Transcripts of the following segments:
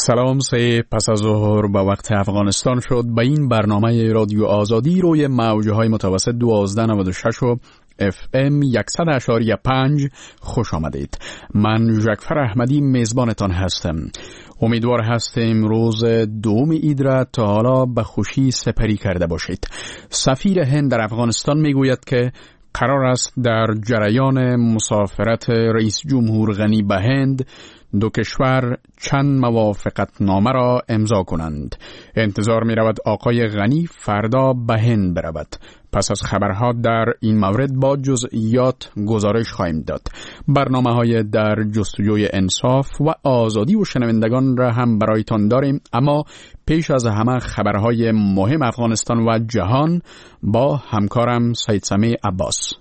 سلام، سه پس از ظهر به وقت افغانستان شد. به این برنامه رادیو آزادی روی موجهای متوسط 1296 و FM 100.5 خوش آمدید. من جعفر احمدی میزبانتان هستم. امیدوار هستیم روز دوم عید را تا حالا به خوشی سپری کرده باشید. سفیر هند در افغانستان میگوید که قرار است در جریان مسافرت رئیس جمهور غنی به هند دو کشور چند موافقت نامه را امضا کنند. انتظار می رود آقای غنی فردا به هند برود. پس از خبرها در این مورد با جزئیات گزارش خواهیم داد. برنامه های در جستجوی انصاف و آزادی و شنوندگان را هم برایتان داریم، اما پیش از همه خبرهای مهم افغانستان و جهان با همکارم سید سمیع عباس.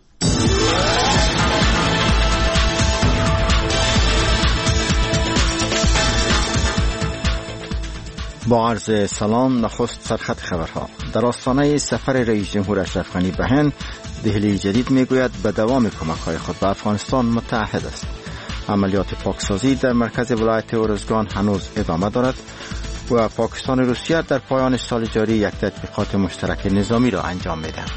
با عرض سلام، نخست سرخط خبرها. در آستانه سفر رئیس جمهور اشرف غنی به هند، دهلی جدید میگوید به دوام کمک‌های خود به افغانستان متعهد است. عملیات پاکسازی در مرکز ولایت ارزگان هنوز ادامه دارد و پاکستان و روسیه در پایان سال جاری یک تطبیقات مشترک نظامی را انجام میدهند.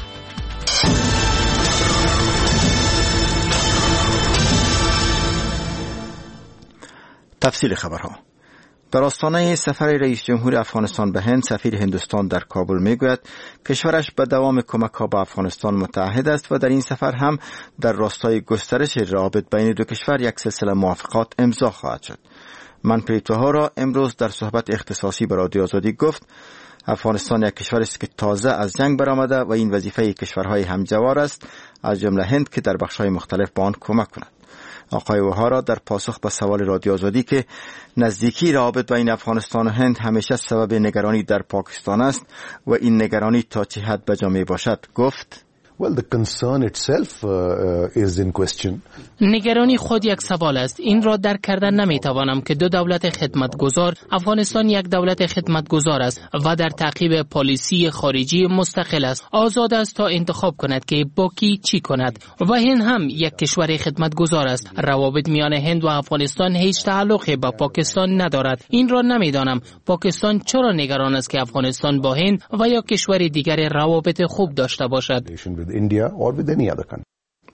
تفصیل خبرها. در آستانه سفر رئیس جمهور افغانستان به هند، سفیر هندوستان در کابل میگوید کشورش به دوام کمک‌ها به افغانستان متعهد است و در این سفر هم در راستای گسترش روابط بین دو کشور یک سلسله موافقات امضا خواهد شد. منپریت وهارا امروز در صحبت اختصاصی به رادیو آزادی گفت افغانستان یک کشور است که تازه از جنگ برآمده و این وظیفه کشورهای همجوار است، از جمله هند، که در بخش‌های مختلف به آن کمک کند. آقای وهارا در پاسخ به سوال رادیو آزادی که نزدیکی روابط بین افغانستان و هند همیشه سبب نگرانی در پاکستان است و این نگرانی تا چه حد به جا می باشد گفت Well, the concern itself is in question. نگرانی خود یک سوال است. این را درک کردن نمیتوانم که دو دولت خدمتگزار، افغانستان یک دولت خدمتگزار است و در تعقیب پالیسی خارجی مستقل است. آزاد است تا انتخاب کند که با کی چی کند و هند هم یک کشور خدمتگزار است. روابط میان هند و افغانستان هیچ تعلقی به پاکستان ندارد. این را نمیدانم پاکستان چرا نگران است که افغانستان با هند و یا کشور دیگر روابط خوب داشته باشد. India or with any other country.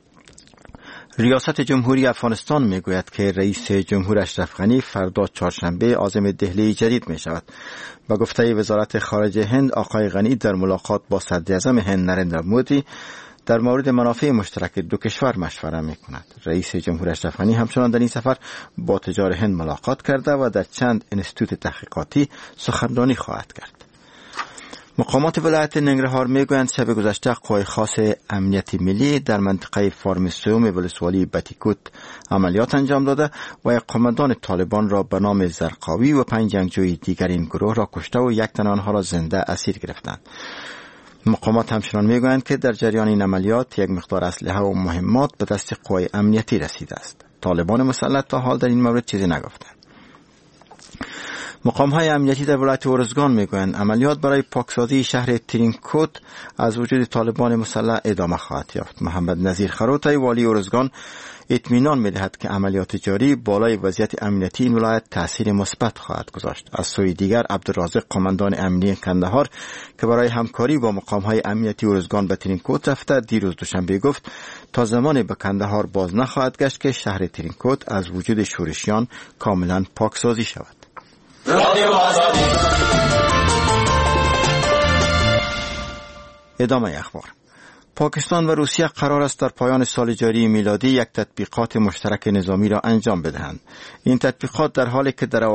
ریاست جمهوری افغانستان میگوید که رئیس جمهور اشرف غنی فردا چهارشنبه عازم دهلی جدید می شود. با گفته وزارت خارجه هند، آقای غنی در ملاقات با صدر اعظم هند نریندرا مودی در مورد منافع مشترک دو کشور مشوره می کند. رئیس جمهور اشرف غنی همچنان در این سفر با تجار هند ملاقات کرده و در چند انستیتوت تحقیقاتی سخنرانی خواهد کرد. مقامات ولایت ننگرهار میگویند شب گذشته قوای خاص امنیت ملی در منطقه فارمسیوم ولسوالی بتیکوت عملیات انجام داده و یک قماندان طالبان را به نام زرقاوی و 5 جنگجوی دیگر این گروه را کشته و یک تن آنها را زنده اسیر گرفتند. مقامات همچنان میگویند که در جریان این عملیات یک مقدار اسلحه و مهمات به دست قوای امنیتی رسیده است. طالبان مسلط تا حال در این مورد چیزی نگفتند. مقام‌های امنیتی در ولایت ارزگان میگویند عملیات برای پاکسازی شهر ترینکوت از وجود طالبان مسلح ادامه خواهد یافت. محمد نظیر خروتای والی ارزگان اطمینان می‌دهد که عملیات جاری بالای وضعیت امنیتی این ولایت تأثیر مثبت خواهد گذاشت. از سوی دیگر عبدالرازق قماندان امنیتی کندهار که برای همکاری با مقام‌های امنیتی ارزگان به ترینکوت رفته، دیروز دوشنبه گفت تا زمانی به کندهار باز نخواهد گشت که شهر ترینکوت از وجود شورشیان کاملا پاکسازی شود. ادامه اخبار. پاکستان و روسیه قرار است در پایان سال جاری میلادی یک تطبیقات مشترک نظامی را انجام بدهند. این تطبیقات در حالی که در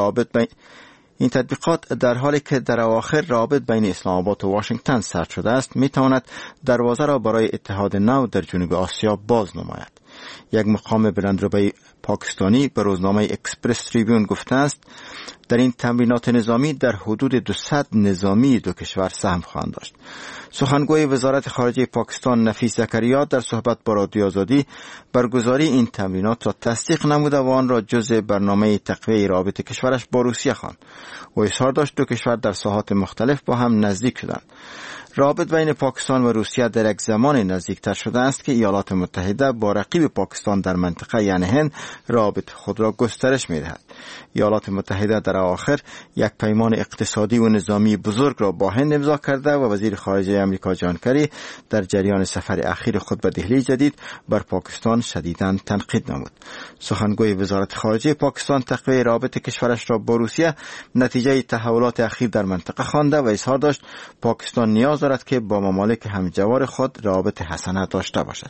اواخر روابط بین اسلام آباد و واشنگتن سرد شده است، میتواند دروازه را برای اتحاد نو در جنوب آسیا باز نماید. یک مقام بلندرتبه پاکستانی به روزنامه اکسپرس تریبیون گفته است در این تمرینات نظامی در حدود 200 نظامی دو کشور سهم خواهند داشت. سخنگوی وزارت خارجه پاکستان نفیس زکریا در صحبت با رادیو آزادی برگزاری این تمرینات را تصدیق نموده و آن را جزء برنامه تقویت روابط کشورش با روسیه خواند و اظهار داشت دو کشور در ساحات مختلف با هم نزدیک شدند. رابط بین پاکستان و روسیه در یک زمان نزدیکتر شده است که ایالات متحده با رقیب پاکستان در منطقه یعنی هند رابط خود را گسترش می‌دهد. ایالات متحده در آخر یک پیمان اقتصادی و نظامی بزرگ را با هند امضا کرده و وزیر خارجه آمریکا جان کری در جریان سفر اخیر خود به دهلی جدید بر پاکستان شدیداً تنقید نمود. سخنگوی وزارت خارجه پاکستان تقویت رابط کشورش را با روسیه نتیجه تحولات اخیر در منطقه خوانده و اظهار داشت پاکستان نیاز دارد که با ممالک همجوار خود رابط حسنه داشته باشد.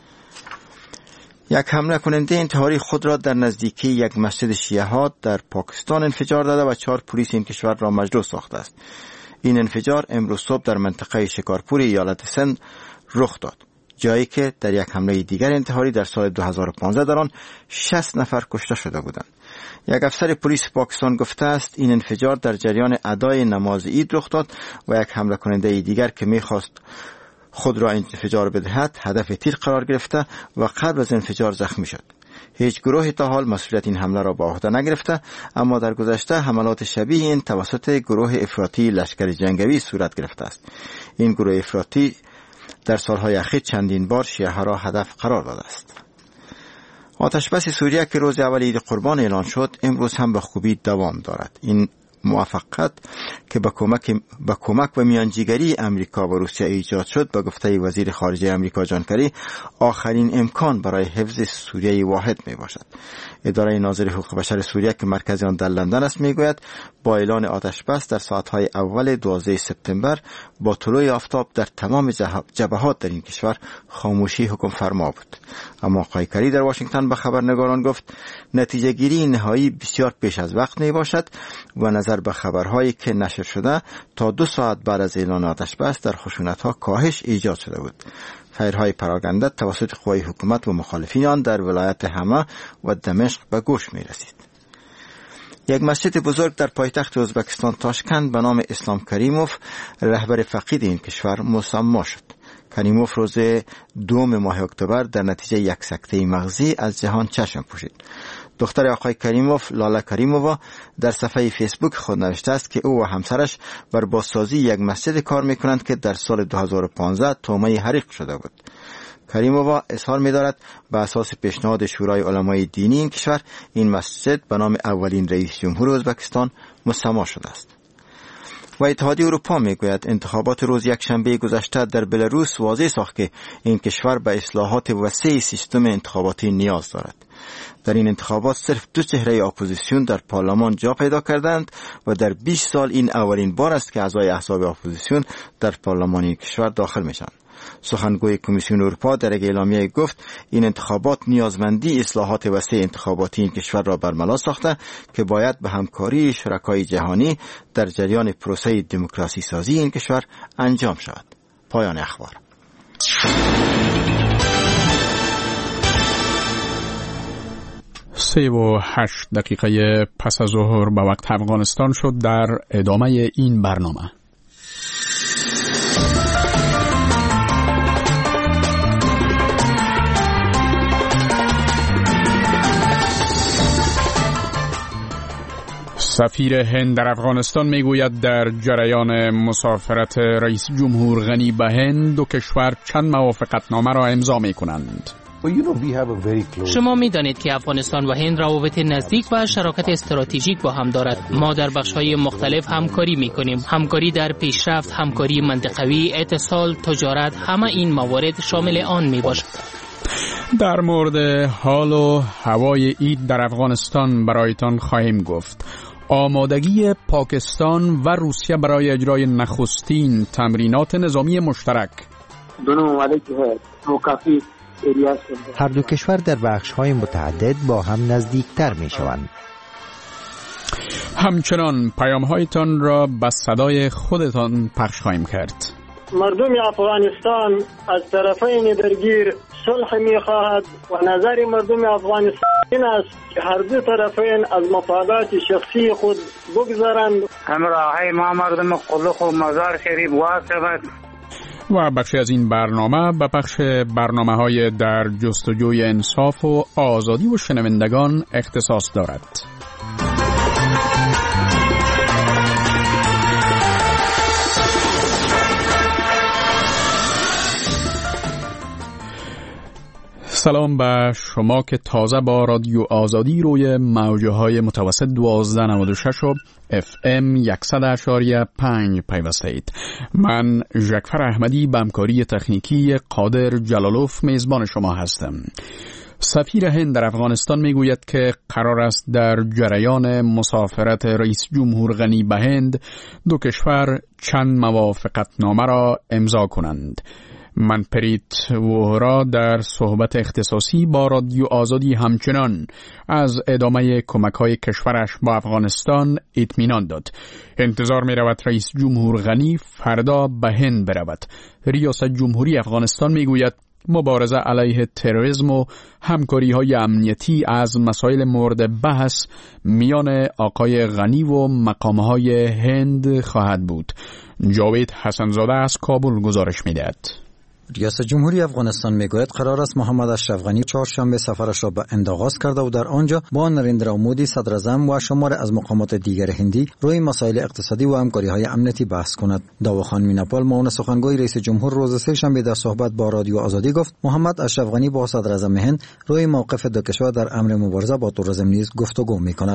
یک حمله کننده انتحاری خود را در نزدیکی یک مسجد شیعه ها در پاکستان انفجار داده و 4 پلیس این کشور را مجروح ساخته است. این انفجار امروز صبح در منطقه شکارپور ایالت سند رخ داد، جایی که در یک حمله دیگر انتحاری در سال 2015 در آن 60 نفر کشته شده بودند. یک افسر پلیس پاکستان گفته است این انفجار در جریان ادای نماز عید رخ داد و یک حمله کننده دیگر که می‌خواست خود را انفجار بدهد هدف تیر قرار گرفته و قبل از انفجار زخمی شد. هیچ گروهی تا حال مسئولیت این حمله را به عهده نگرفته، اما در گذشته حملات شبیه این توسط گروه افراطی لشکر جنگی صورت گرفته است. این گروه افراطی در سالهای اخیر چندین بار شیعه را هدف قرار داده است. آتشبس سوریه که روز اول عید قربان اعلان شد امروز هم به خوبی دوام دارد. این موافقت که با کمک و میانجیگری امریکا و روسیه ایجاد شد به گفته وزیر خارجه امریکا جان کری آخرین امکان برای حفظ سوریه واحد می باشد. اداره ناظر حقوق بشر سوریه که مرکز آن در لندن است می گوید با اعلان آتشبس در ساعتهای اول 12 سپتامبر با طلوع آفتاب در تمام جبهات در این کشور خاموشی حکم فرما بود. اما آقای کری در واشنگتن به خبرنگاران گفت نتیجه گیری نهایی بسیار پیش از وقت می باشد و نظر به خبرهایی که نشر شده تا 2 ساعت بعد از اعلان آتشبس در خشونت‌ها کاهش ایجاد شده بود. فیرهای پراکنده توسط قوای حکومت و مخالفین آن در ولایت حما و دمشق به گوش می رسید. یک مسجد بزرگ در پایتخت ازبکستان تاشکند به نام اسلام کریموف رهبر فقید این کشور مسمى شد. کریموف روز 2 ماه اکتبر در نتیجه یک سکته مغزی از جهان چشم پوشید. دختر آقای کریموف لالا کریمووا در صفحه فیسبوک خود نوشته است که او و همسرش بر بازسازی یک مسجد کار میکنند که در سال 2015 طعمه حریق شده بود. کریمووا اظهار می‌دارد به اساس پیشنهاد شورای علمای دینی این کشور این مسجد به نام اولین رئیس جمهور ازبکستان مسمى شده است. و اتحادیه اروپا میگوید انتخابات روز یکشنبه گذشته در بلاروس واضح ساخت که این کشور به اصلاحات وسیع سیستم انتخاباتی نیاز دارد. در این انتخابات صرف 2 چهره اپوزیسیون در پارلمان جا پیدا کردند و در 20 سال این اولین بار است که اعضای احزاب اپوزیسیون در پارلمان این کشور داخل میشن. سخنگوی کمیسیون اروپا در یک اعلامیه گفت این انتخابات نیازمندی اصلاحات وسیع انتخاباتی این کشور را برملا ساخته که باید به همکاری شرکای جهانی در جریان پروسه دموکراسی سازی این کشور انجام شود. پایان اخبار. 3:08 پس از ظهر به وقت افغانستان شد. در ادامه این برنامه سفیر هند در افغانستان میگوید در جریان مسافرت رئیس جمهور غنی به هند 2 کشور چند موافقتنامه را امضا می‌کنند. شما می‌دانید که افغانستان و هند روابط نزدیک و شراکت استراتژیک با هم دارد. ما در بخش‌های مختلف همکاری می‌کنیم. همکاری در پیشرفت، همکاری منطقوی، اتصال، تجارت، همه این موارد شامل آن میباشد. در مورد حال و هوای عید در افغانستان برایتان خواهیم گفت. آمادگی پاکستان و روسیه برای اجرای نخستین تمرینات نظامی مشترک. هر 2 کشور در بخش‌های متعدد با هم نزدیکتر می‌شوند. همچنان پیام‌هایتان را به صدای خودتان پخش خواهیم کرد. مردم افغانستان از طرفین درگیر صلح می‌خواهد و نظر مردم افغانستان این است که هر 2 طرفین از مفادات شخصی خود بگذارند. همراهی ما مردم قلخ و مزار شریف واصبت. و بخشی از این برنامه به بخش برنامه‌های در جستجوی انصاف و آزادی و شنوندگان اختصاص دارد. سلام به شما که تازه با رادیو آزادی روی موجهای متوسط 1296 و FM 100.5 پیوسته اید. من ژکفر احمدی به همکاری تکنیکی قادر جلالوف میزبان شما هستم. سفیر هند در افغانستان میگوید که قرار است در جریان مسافرت رئیس جمهور غنی به هند دو کشور چند موافقتنامه را امضا کنند. منپریت وهرا در صحبت اختصاصی با رادیو آزادی همچنان از ادامه کمک‌های کشورش با افغانستان اطمینان داد. انتظار می رود رئیس جمهور غنی فردا به هند برود. ریاست جمهوری افغانستان می گوید مبارزه علیه تروریسم و همکاری‌های امنیتی از مسائل مورد بحث میان آقای غنی و مقام‌های هند خواهد بود. جاوید حسنزاده از کابل گزارش می‌دهد. ریاست جمهوری افغانستان میگوید قرار است محمد اشرف غنی چهارشنبه سفرش را به هند آغاز کرده و در آنجا با نریندرا مودی صدر اعظم و شمار از مقامات دیگر هندی روی مسائل اقتصادی و همکاری‌های امنیتی بحث کند. داوخان میناپال معاون سخنگوی رئیس جمهور روز سه‌شنبه در صحبت با رادیو آزادی گفت محمد اشرف غنی با صدر اعظم هند روی موقف دو کشور در امر مبارزه با تروریسم نیز گفتگو می‌کند.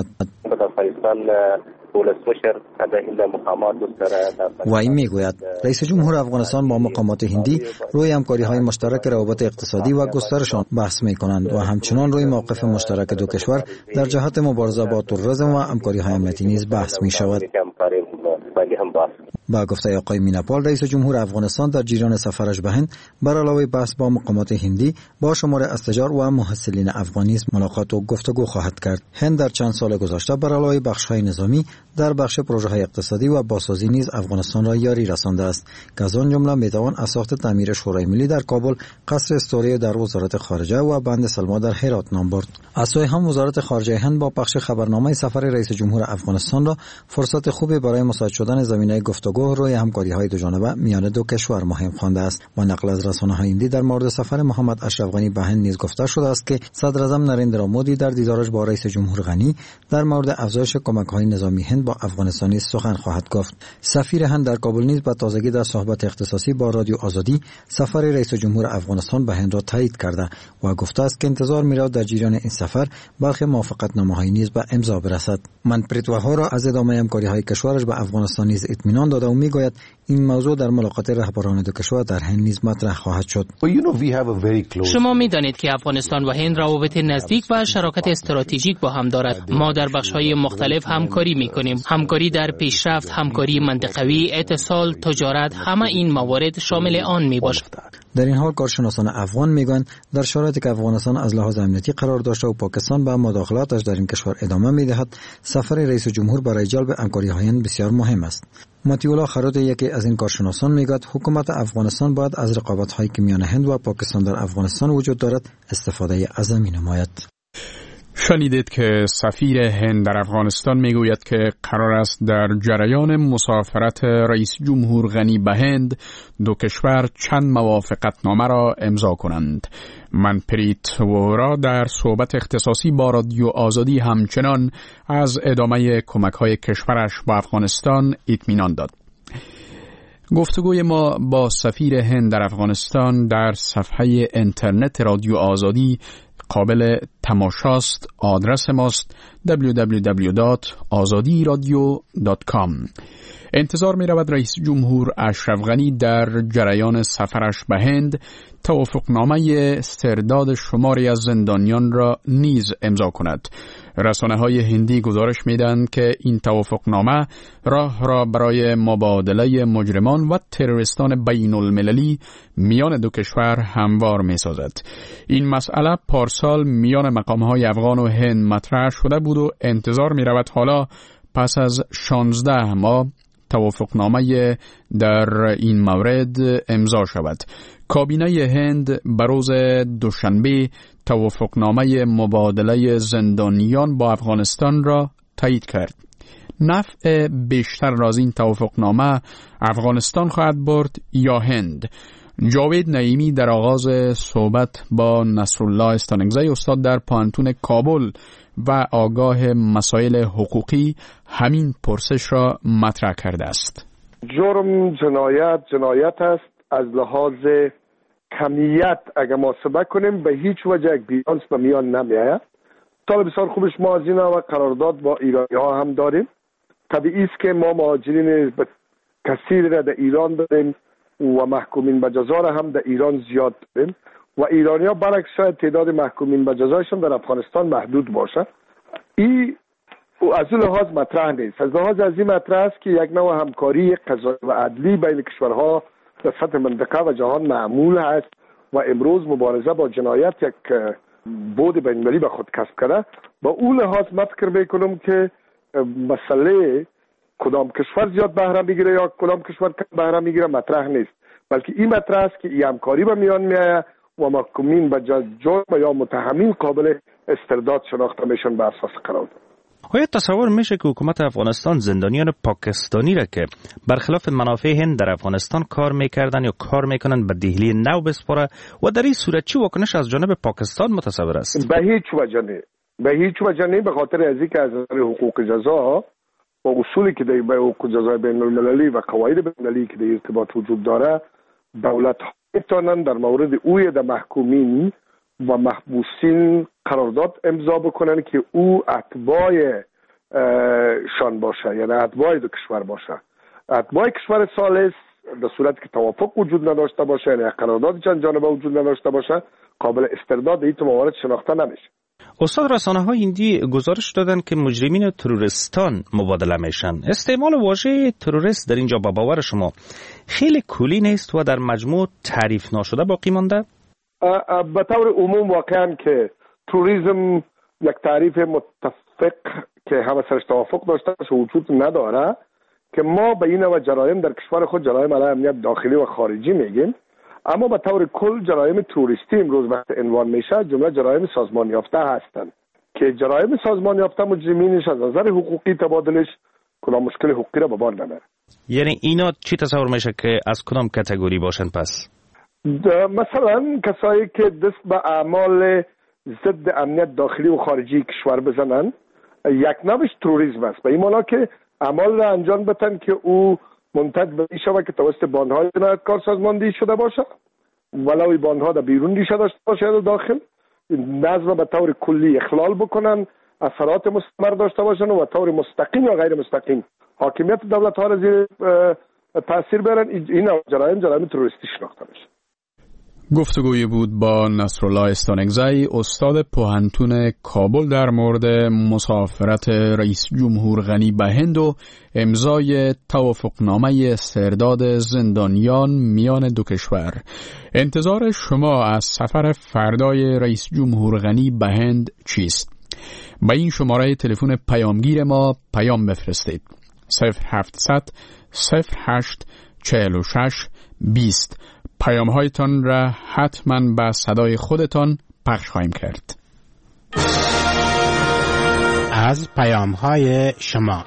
و این میگوید رئیس جمهور افغانستان با مقامات هندی روی همکاری‌های مشترک روابط اقتصادی و گسترشان بحث می‌کنند و همچنان روی موقف مشترک دو کشور در جهت مبارزه با تروریسم و همکاری‌های امنیتی نیز بحث می‌شود. با گفته آقای میناپال رئیس جمهور افغانستان در جریان سفرش به هند بر علاوه بحث با مقامات هندی با شمار از تجار و محصلین افغانی ملاقات و گفتگو خواهد کرد. هند در چند سال گذشته بر علاوه بخش‌های نظامی در بخش پروژه‌های اقتصادی و بازسازی نیز افغانستان را یاری رسانده است که از آن جمله میتوان از ساخت تعمیر شورای ملی در کابل، قصر استوری در وزارت خارجه و بند سلما در هرات نام برد. از سوی هم وزارت خارجه هند با پخش خبرنامه سفر رئیس جمهور افغانستان را فرصت خوبی برای مساعد شدن زمینه گفتگو روی همکاری‌های دوجانبه میان دو کشور مهم خوانده است. و نقل از رسانه‌های هندی در مورد سفر محمد اشرف غنی به هند نیز گفته شده است که صدر اعظم نریندرا مودی در دیدارش با رئیس جمهور غنی در مورد افزایش کمک‌های نظامی هند با افغانستان سخن خواهد گفت. سفیر هند در کابل نیز به تازگی در صحبت اختصاصی با رادیو آزادی سفر رئیس جمهور افغانستان به هند را تایید کرده و گفته است که انتظار می‌رود در جریان این سفر برخی موافقتنامه‌های نیز به امضا برسد. منپریت وهرا از ادامه همکاری‌های کشورش به افغانستان نیز اطمینان داده و می‌گوید این موضوع در ملاقات رهبران دو کشور در هند نیز مطرح خواهد شد. شما می‌دانید که افغانستان و هند روابط نزدیک و شراکت استراتژیک با هم دارد. ما در بخش‌های مختلف همکاری می‌کنیم. همکاری در پیشرفت، همکاری منطقوی، اتصال، تجارت، همه این موارد شامل آن میباشد. در این حال کارشناسان افغان میگویند در شرایطی که افغانستان از لحاظ امنیتی قرار داشته و پاکستان به مداخلاتش در این کشور ادامه میدهد، سفر رئیس جمهور برای جلب همکاری‌های هند بسیار مهم است. مطیع خروت یکی از این کارشناسان میگوید حکومت افغانستان باید از رقابت‌هایی که میان هند و پاکستان در افغانستان وجود دارد استفاده عظیمی نماید. شنیدید که سفیر هند در افغانستان میگوید که قرار است در جریان مسافرت رئیس جمهور غنی به هند دو کشور چند موافقتنامه را امضا کنند. منپریت وهرا در صحبت اختصاصی با رادیو آزادی همچنان از ادامه کمک‌های کشورش با افغانستان اطمینان داد. گفتگوی ما با سفیر هند در افغانستان در صفحه اینترنت رادیو آزادی قابل تماشاست. آدرس ماست www.azadiradio.com. انتظار می رود رئیس جمهور اشرف غنی در جریان سفرش به هند توافقنامه استرداد شماری از زندانیان را نیز امضا کند. رسانه‌های هندی گزارش می‌دهند که این توافقنامه راه را برای مبادله مجرمان و تروریستان بین المللی میان دو کشور هموار می‌سازد. این مسئله پارسال میان مقام‌های افغان و هند مطرح شده بود و انتظار می‌رود حالا پس از 16 ماه توافقنامه در این مورد امضا شود. کابینه هند بروز دوشنبه توافقنامه مبادله زندانیان با افغانستان را تایید کرد. نفع بیشتر از این توافقنامه افغانستان خواهد برد یا هند؟ جاوید نعیمی در آغاز صحبت با نصرالله استانگزی استاد در پانتون کابل و آگاه مسائل حقوقی همین پرسش را مطرح کرده است. جرم جنایت است از لحاظ کمیت اگر محاسبه کنیم به هیچ وجه یک بیلانس به میان نمیآید. تا بسیار خوبش ما از این و قرارداد با ایرانی ها هم داریم. طبیعی است که ما مهاجرین کثیر را در ایران داریم و محکومین به جزا را هم در ایران زیاد داریم و ایرانی ها برعکس شاید تعداد محکومین به جزایشان در افغانستان محدود باشه. این از این لحاظ مطرح نیست. از لحاظ از این مطرح است که یک نوع همکاری قضایی و عدلی بین کشورها در سطح منطقه و جهان معمول است و امروز مبارزه با جنایت یک بود بین‌المللی به خود کسب کرده. با اون لحاظ من فکر میکنم که مسئله کدام کشور زیاد بهره میگیره یا کدام کشور کم بهره میگیره مطرح نیست، بلکه این مطرح است که این همکاری به میان میآید و محکومین به جرم یا متهمین قابل استرداد شناخته میشن بر اساس قرارداد. آیا تصور میشه که حکومت افغانستان زندانیان پاکستانی را که برخلاف منافع هند در افغانستان کار میکردن یا کار میکنن به دهلی نو بسپاره و در این صورت چی واکنش از جانب پاکستان متصور است؟ به هیچ وجه نه، به خاطر از اینکه از نظر حقوق جزا و اصولی که در حقوق جزای بین المللی و قواعد بین المللی که در ارتباط وجود داره، دولت ها میتونن در مورد اوی در محکومین و محبوسین قرارداد امضا بکنن که او اتباع شان باشه، یعنی اتباع دو کشور باشه. اتباع کشور ثالث در صورتی که توافق وجود نداشته باشه، یعنی قرارداد چند جانبه وجود نداشته باشه، قابل استرداد این موارد شناخته نمیشه. استاد، رسانه‌های هندی گزارش دادن که مجرمین تروریستان مبادله میشن. استعمال واژه تروریست در اینجا با باور شما خیلی کلی نیست و در مجموع تعریف ناشده باقی مانده؟ به طور عموم واقعا که توریسم یک تعریف متفق که همه سرش توافق داشته باشه وجود نداره، که ما به این نوع جرایم در کشور خود جرایم علیه امنیت داخلی و خارجی میگیم، اما به طور کل جرایم توریستی امروز وقت عنوان میشه جمله جرایم سازمان یافته هستند که جرایم سازمان یافته مجرمینش از نظر حقوقی تبادلش کدام مشکل حقوقی را به بار نمیاره. یعنی اینا چی تصور میشه که از کدام کاتگوری باشن پس؟ مثلا کسایی که دست به اعمال ضد امنیت داخلی و خارجی کشور بزنن، یک نوعش تروریسم است. به این معنی که اعمال را انجام بدن که او منتج به این شود که توسط باندهای جنایتکار سازماندهی شده باشه، ولو باندها در بیرون ریشه داشته باشه یا داخل، نظم به طور کلی اخلال بکنن، اثرات مستمر داشته باشن و طور مستقیم یا غیر مستقیم حاکمیت دولت ها را زیر تاثیر برن. این جرایم تروریستی شناخته میشه. گفتگویی بود با نصرالله استانگزی، استاد پوهنتون کابل، در مورد مسافرت رئیس جمهور غنی به هند و امضای توافقنامه استرداد زندانیان میان دو کشور. انتظار شما از سفر فردای رئیس جمهور غنی به هند چیست؟ به این شماره تلفن پیامگیر ما پیام بفرستید: 0700 08 46 20. پیام هایتان را حتما به صدای خودتان پخش خواهیم کرد. از پیام های شما.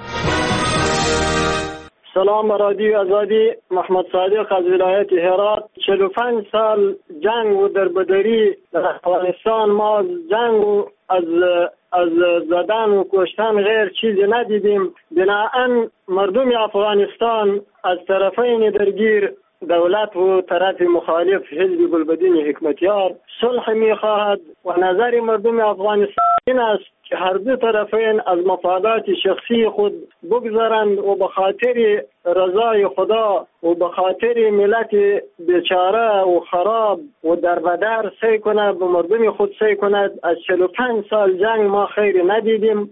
سلام رادیو آزادی، محمد صادق از ولایت هرات. 45 سال جنگ و دربدری در افغانستان، ما جنگ و از زدن و کشتن غیر چیزی ندیدیم. بنابراین مردم افغانستان از طرفین درگیر، دولت و طرف مخالف حزب گلبدین حکمتیار، صلح می‌خواهد و نظر مردم افغانستان این است که هر دو طرفین از مفادات شخصی خود بگذارند و به خاطر رضای خدا و به خاطر ملت بیچاره و خراب و دربدر سعی کند به مردم خود سعی کند. از 45 سال جنگ ما خیری ندیدیم.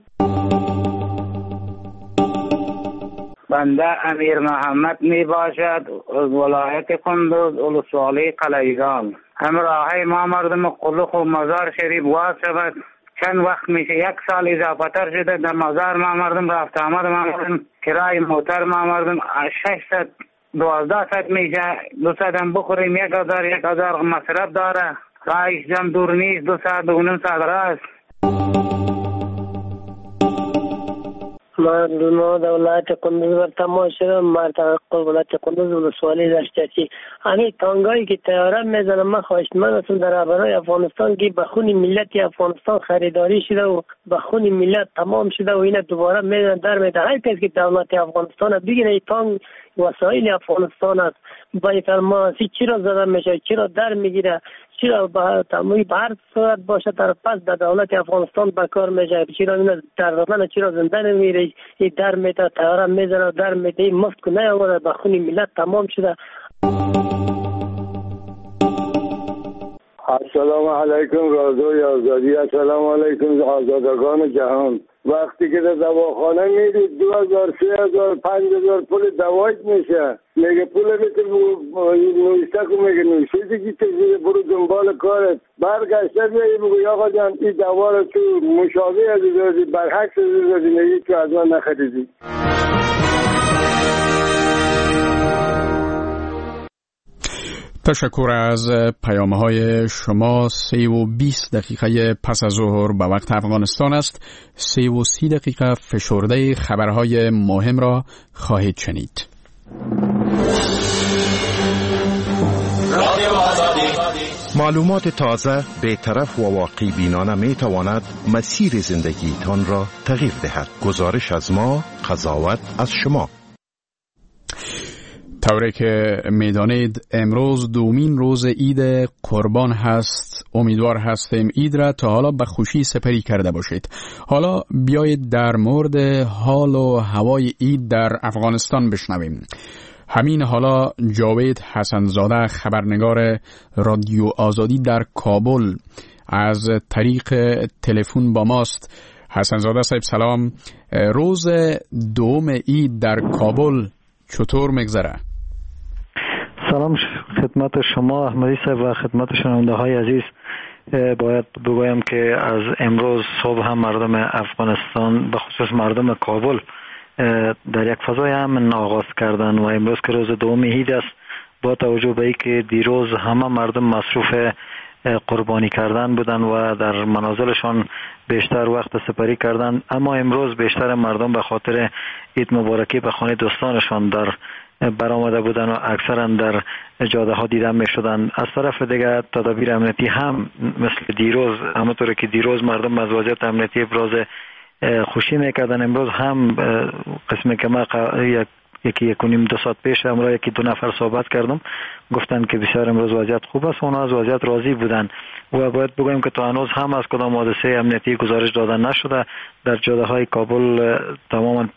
بنده امیر محمد می باشد از ولایت کندوز، ولسوالی قلیزان. همراه ما مردم قلخ و مزار شریف واس شود. چند وقت میشه 1 سال اضافه تر شده در مزار ما مردم رفت آمد ما مردم کرای موتر ما مردم 600 1200 میشه. 200 هم بخوریم 1000 مصرف داره. رایش جم دور نیست، 2 ساعت 2.5 ساعت راست. ما در ولایت کندوز برتماس شدم. ما ولایت کندوز ولسوالی دشتچی. همین تانگایی که تیاره میزنم، من خواهشمندتون در برای افغانستان که به خون ملت افغانستان خریداری شده و به خون ملت تمام شده و اینا دوباره میزن در میده. هر کس که دولت افغانستان بگیره تانگ وسایل افغانستان است. بیت الماسی چرا زده میشه، چرا در میگیره، چرا به هر صورت باشه در پس در دولت افغانستان به کار میشه، چرا این در دادن چرا زنده نمیره، این در میده تیاره میزنه در میده، این مفت که نیاورده به خون ملت تمام شده. السلام علیکم رادیوی آزادی، السلام علیکم آزادگان جهان. وقتی که در دواخانه میرید 2000 3000 5000 پول دوایت میشه، میگه پول نوشته که میگه نوشیدی که چیزی برو دنبال کارت، برگشته بیایی بگوی آقا جان این دوا رو تو مشابه از دادی برعکس از دادی، میگی که از من نخریدی. تشکر از پیام‌های شما. 3:20 دقیقه پس از ظهر به وقت افغانستان است. 3:30 دقیقه فشرده خبرهای مهم را خواهید شنید. معلومات تازه، بی‌طرف و واقع بینانه می تواند مسیر زندگیتان را تغییر دهد. گزارش از ما، قضاوت از شما. طوری که میدانید امروز دومین روز عید قربان هست. امیدوار هستیم عید را تا حالا به خوشی سپری کرده باشید. حالا بیایید در مورد حال و هوای عید در افغانستان بشنویم. همین حالا جاوید حسنزاده خبرنگار رادیو آزادی در کابل از طریق تلفن با ماست. حسنزاده صاحب سلام. روز دوم عید در کابل چطور میگذره؟ سلام خدمت شما احمدی صاحب و خدمت شنونده های عزیز. باید بگویم که از امروز صبح هم مردم افغانستان به خصوص مردم کابل در یک فضای امن آغاز کردن و امروز که روز دوم عید است، با توجه به اینکه دیروز همه مردم مصروف قربانی کردن بودن و در منازلشان بیشتر وقت سپری کردن، اما امروز بیشتر مردم به خاطر عید مبارکی به خانه دوستانشان در برآمده بودن و اکثرا در جاده ها دیده می شدن. از طرف دیگر تدابیر امنیتی هم مثل دیروز، همونطور که دیروز مردم از وضعیت امنیتی ابراز خوشی میکردن، امروز هم قسمی که ما یکی 1.5-2 ساعت پیش امروز یکی 2 نفر صحبت کردم، گفتن که بسیار امروز وضعیت خوب است و اونا از وضعیت راضی بودن و باید بگویم که تا هنوز هم از کدام حادثه امنیتی گزارش داده نشده. در جاده های کابل تماما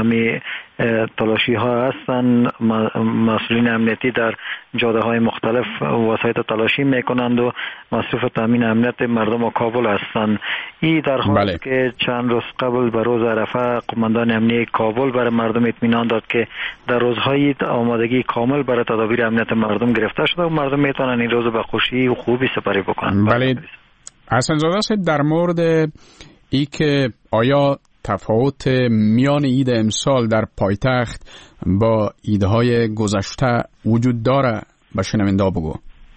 تلاشی ها هستند، مسئولین امنیتی در جاده های مختلف وسایط تلاشی میکنند و مصروف تامین امنیت مردم کابل هستند. این در حالی که چند روز قبل به روز عرفه قماندان امنیتی کابل برای مردم اطمینان داد که در روزهای آمادگی کامل برای تدابیر امنیت مردم گرفته شده و مردم میتونن این روز به خوشی و خوبی سپری بکنن. بله حسنزاده صاحب، در مورد ای که آیا تفاوت میان عید امسال در پایتخت با عیدهای گذشته وجود داره به شنونده بگو.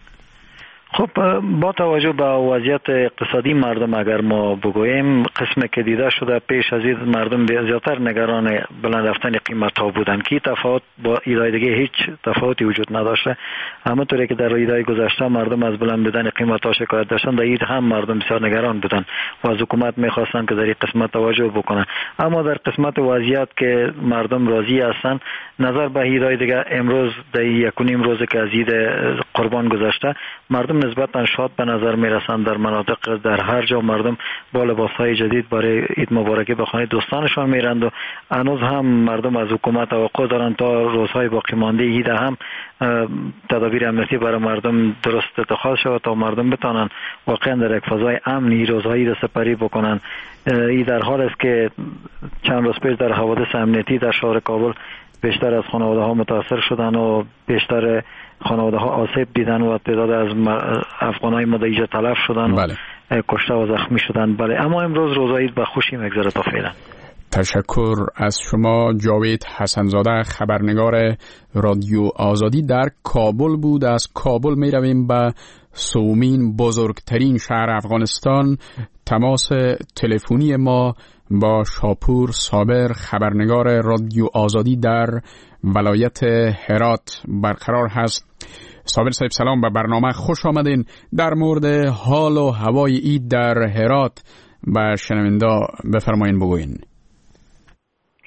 خب با توجه به وضعیت اقتصادی مردم اگر ما بگوییم، قسمی که دیده شده پیش از این مردم زیادتر نگران بلند رفتن قیمت ها بودن که تفاوت با عیدهای دیگه هیچ تفاوتی وجود نداشته. همونطوری که در عیدهای گذشته مردم از بلند بودن قیمت ها شکایت داشتن، در عید هم مردم بسیار نگران بودن و از حکومت میخواستن که در این قسمت توجه بکنه. اما در قسمت وضعیت که مردم راضی هستن، نظر به عیدهای دیگه امروز در 1.5 روز که از عید قربان گذشته، مردم نسبتاً شاد به نظر میرسند. در مناطق در هر جا مردم با لباسهای جدید برای عید مبارکی به خانه دوستانشان میرند و هنوز هم مردم از حکومت توقع دارند تا روزهای باقی مانده عید هم تدابیر امنیتی برای مردم درست اتخاذ شود تا مردم بتوانند واقعا در یک فضای امنی روزهای سپری بکنند. این در حال است که چند روز پیش در حوادث امنیتی در شهر کابل بیشتر از خانواده ها متاثر شدن و بیشتر خانواده ها آسیب دیدن و تعداد از افغان های مدعی تلف شدن و کشته و زخمی شدن. بله، اما امروز روز عید به خوشی میگذره تا فعلا. تشکر از شما. جاوید حسنزاده خبرنگار رادیو آزادی در کابل بود. از کابل می رویم به سومین بزرگترین شهر افغانستان. تماس تلفنی ما با شاپور صابر خبرنگار رادیو آزادی در ولایت هرات برقرار هست. صابر صاحب سلام، به برنامه خوش آمدین. در مورد حال و هوای عید در هرات به شنونده بفرمایین بگوین.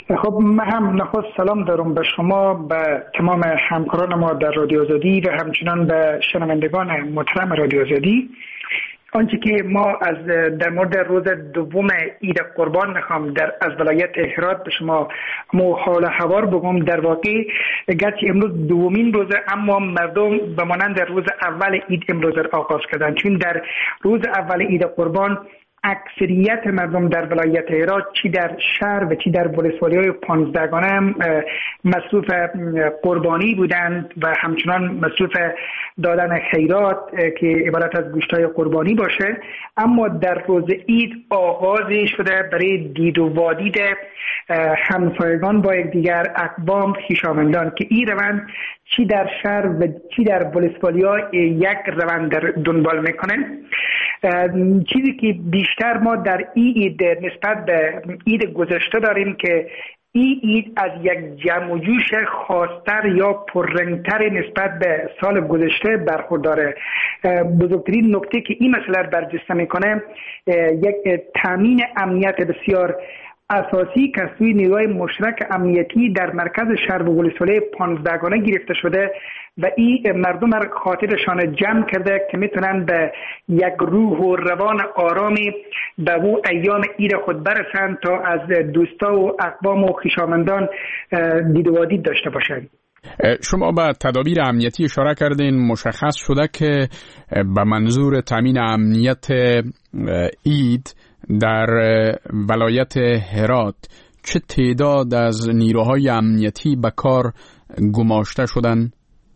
خب من هم نخست سلام دارم به شما، به تمام همکاران ما در رادیو آزادی و همچنان به شنوندگان محترم رادیو آزادی. آنچه که ما در مورد روز دوم عید قربان میخوام از ولایت هرات به شما حال هوار بگم. در واقع گرچه امروز دومین روزه، اما مردم به مانند روز اول عید امروز را آغاز کردن، چون در روز اول عید قربان اکثریت مردم در ولایت هرات چی در شهر و چی در ولسوالی‌های 15 گانه هم مصروف قربانی بودند و همچنان مصروف دادن خیرات که عبارت از گوشت‌های قربانی باشه. اما در روز عید آغازی شده برای دید و وادید همسایگان با یکدیگر، اقوام، خویشاوندان، که این روند چی در شهر و چی در ولسوالی‌ها یک روند در دنبال میکنه. چیزی که بیشتر ما در عید نسبت به عید گذشته داریم که این عید از یک جمع و جوش خاصتر یا پررنگتر نسبت به سال گذشته برخورداره. بزرگترین نکته که این مسئله برجسته میکنه یک تامین امنیت بسیار اساسی که سوی نیروهای مشترک امنیتی در مرکز شهر و ولسوالی 15 گانه گرفته شده و این مردم را خاطرشان جمع کرده که میتونن به یک روح و روان آرامی به او ایام عید خود برسند تا از دوستا و اقوام و خویشاوندان دید و دید داشته باشند. شما به تدابیر امنیتی اشاره کردین. مشخص شده که به منظور تامین امنیت عید در ولایت هرات چه تعداد از نیروهای امنیتی به کار گماشته شدند؟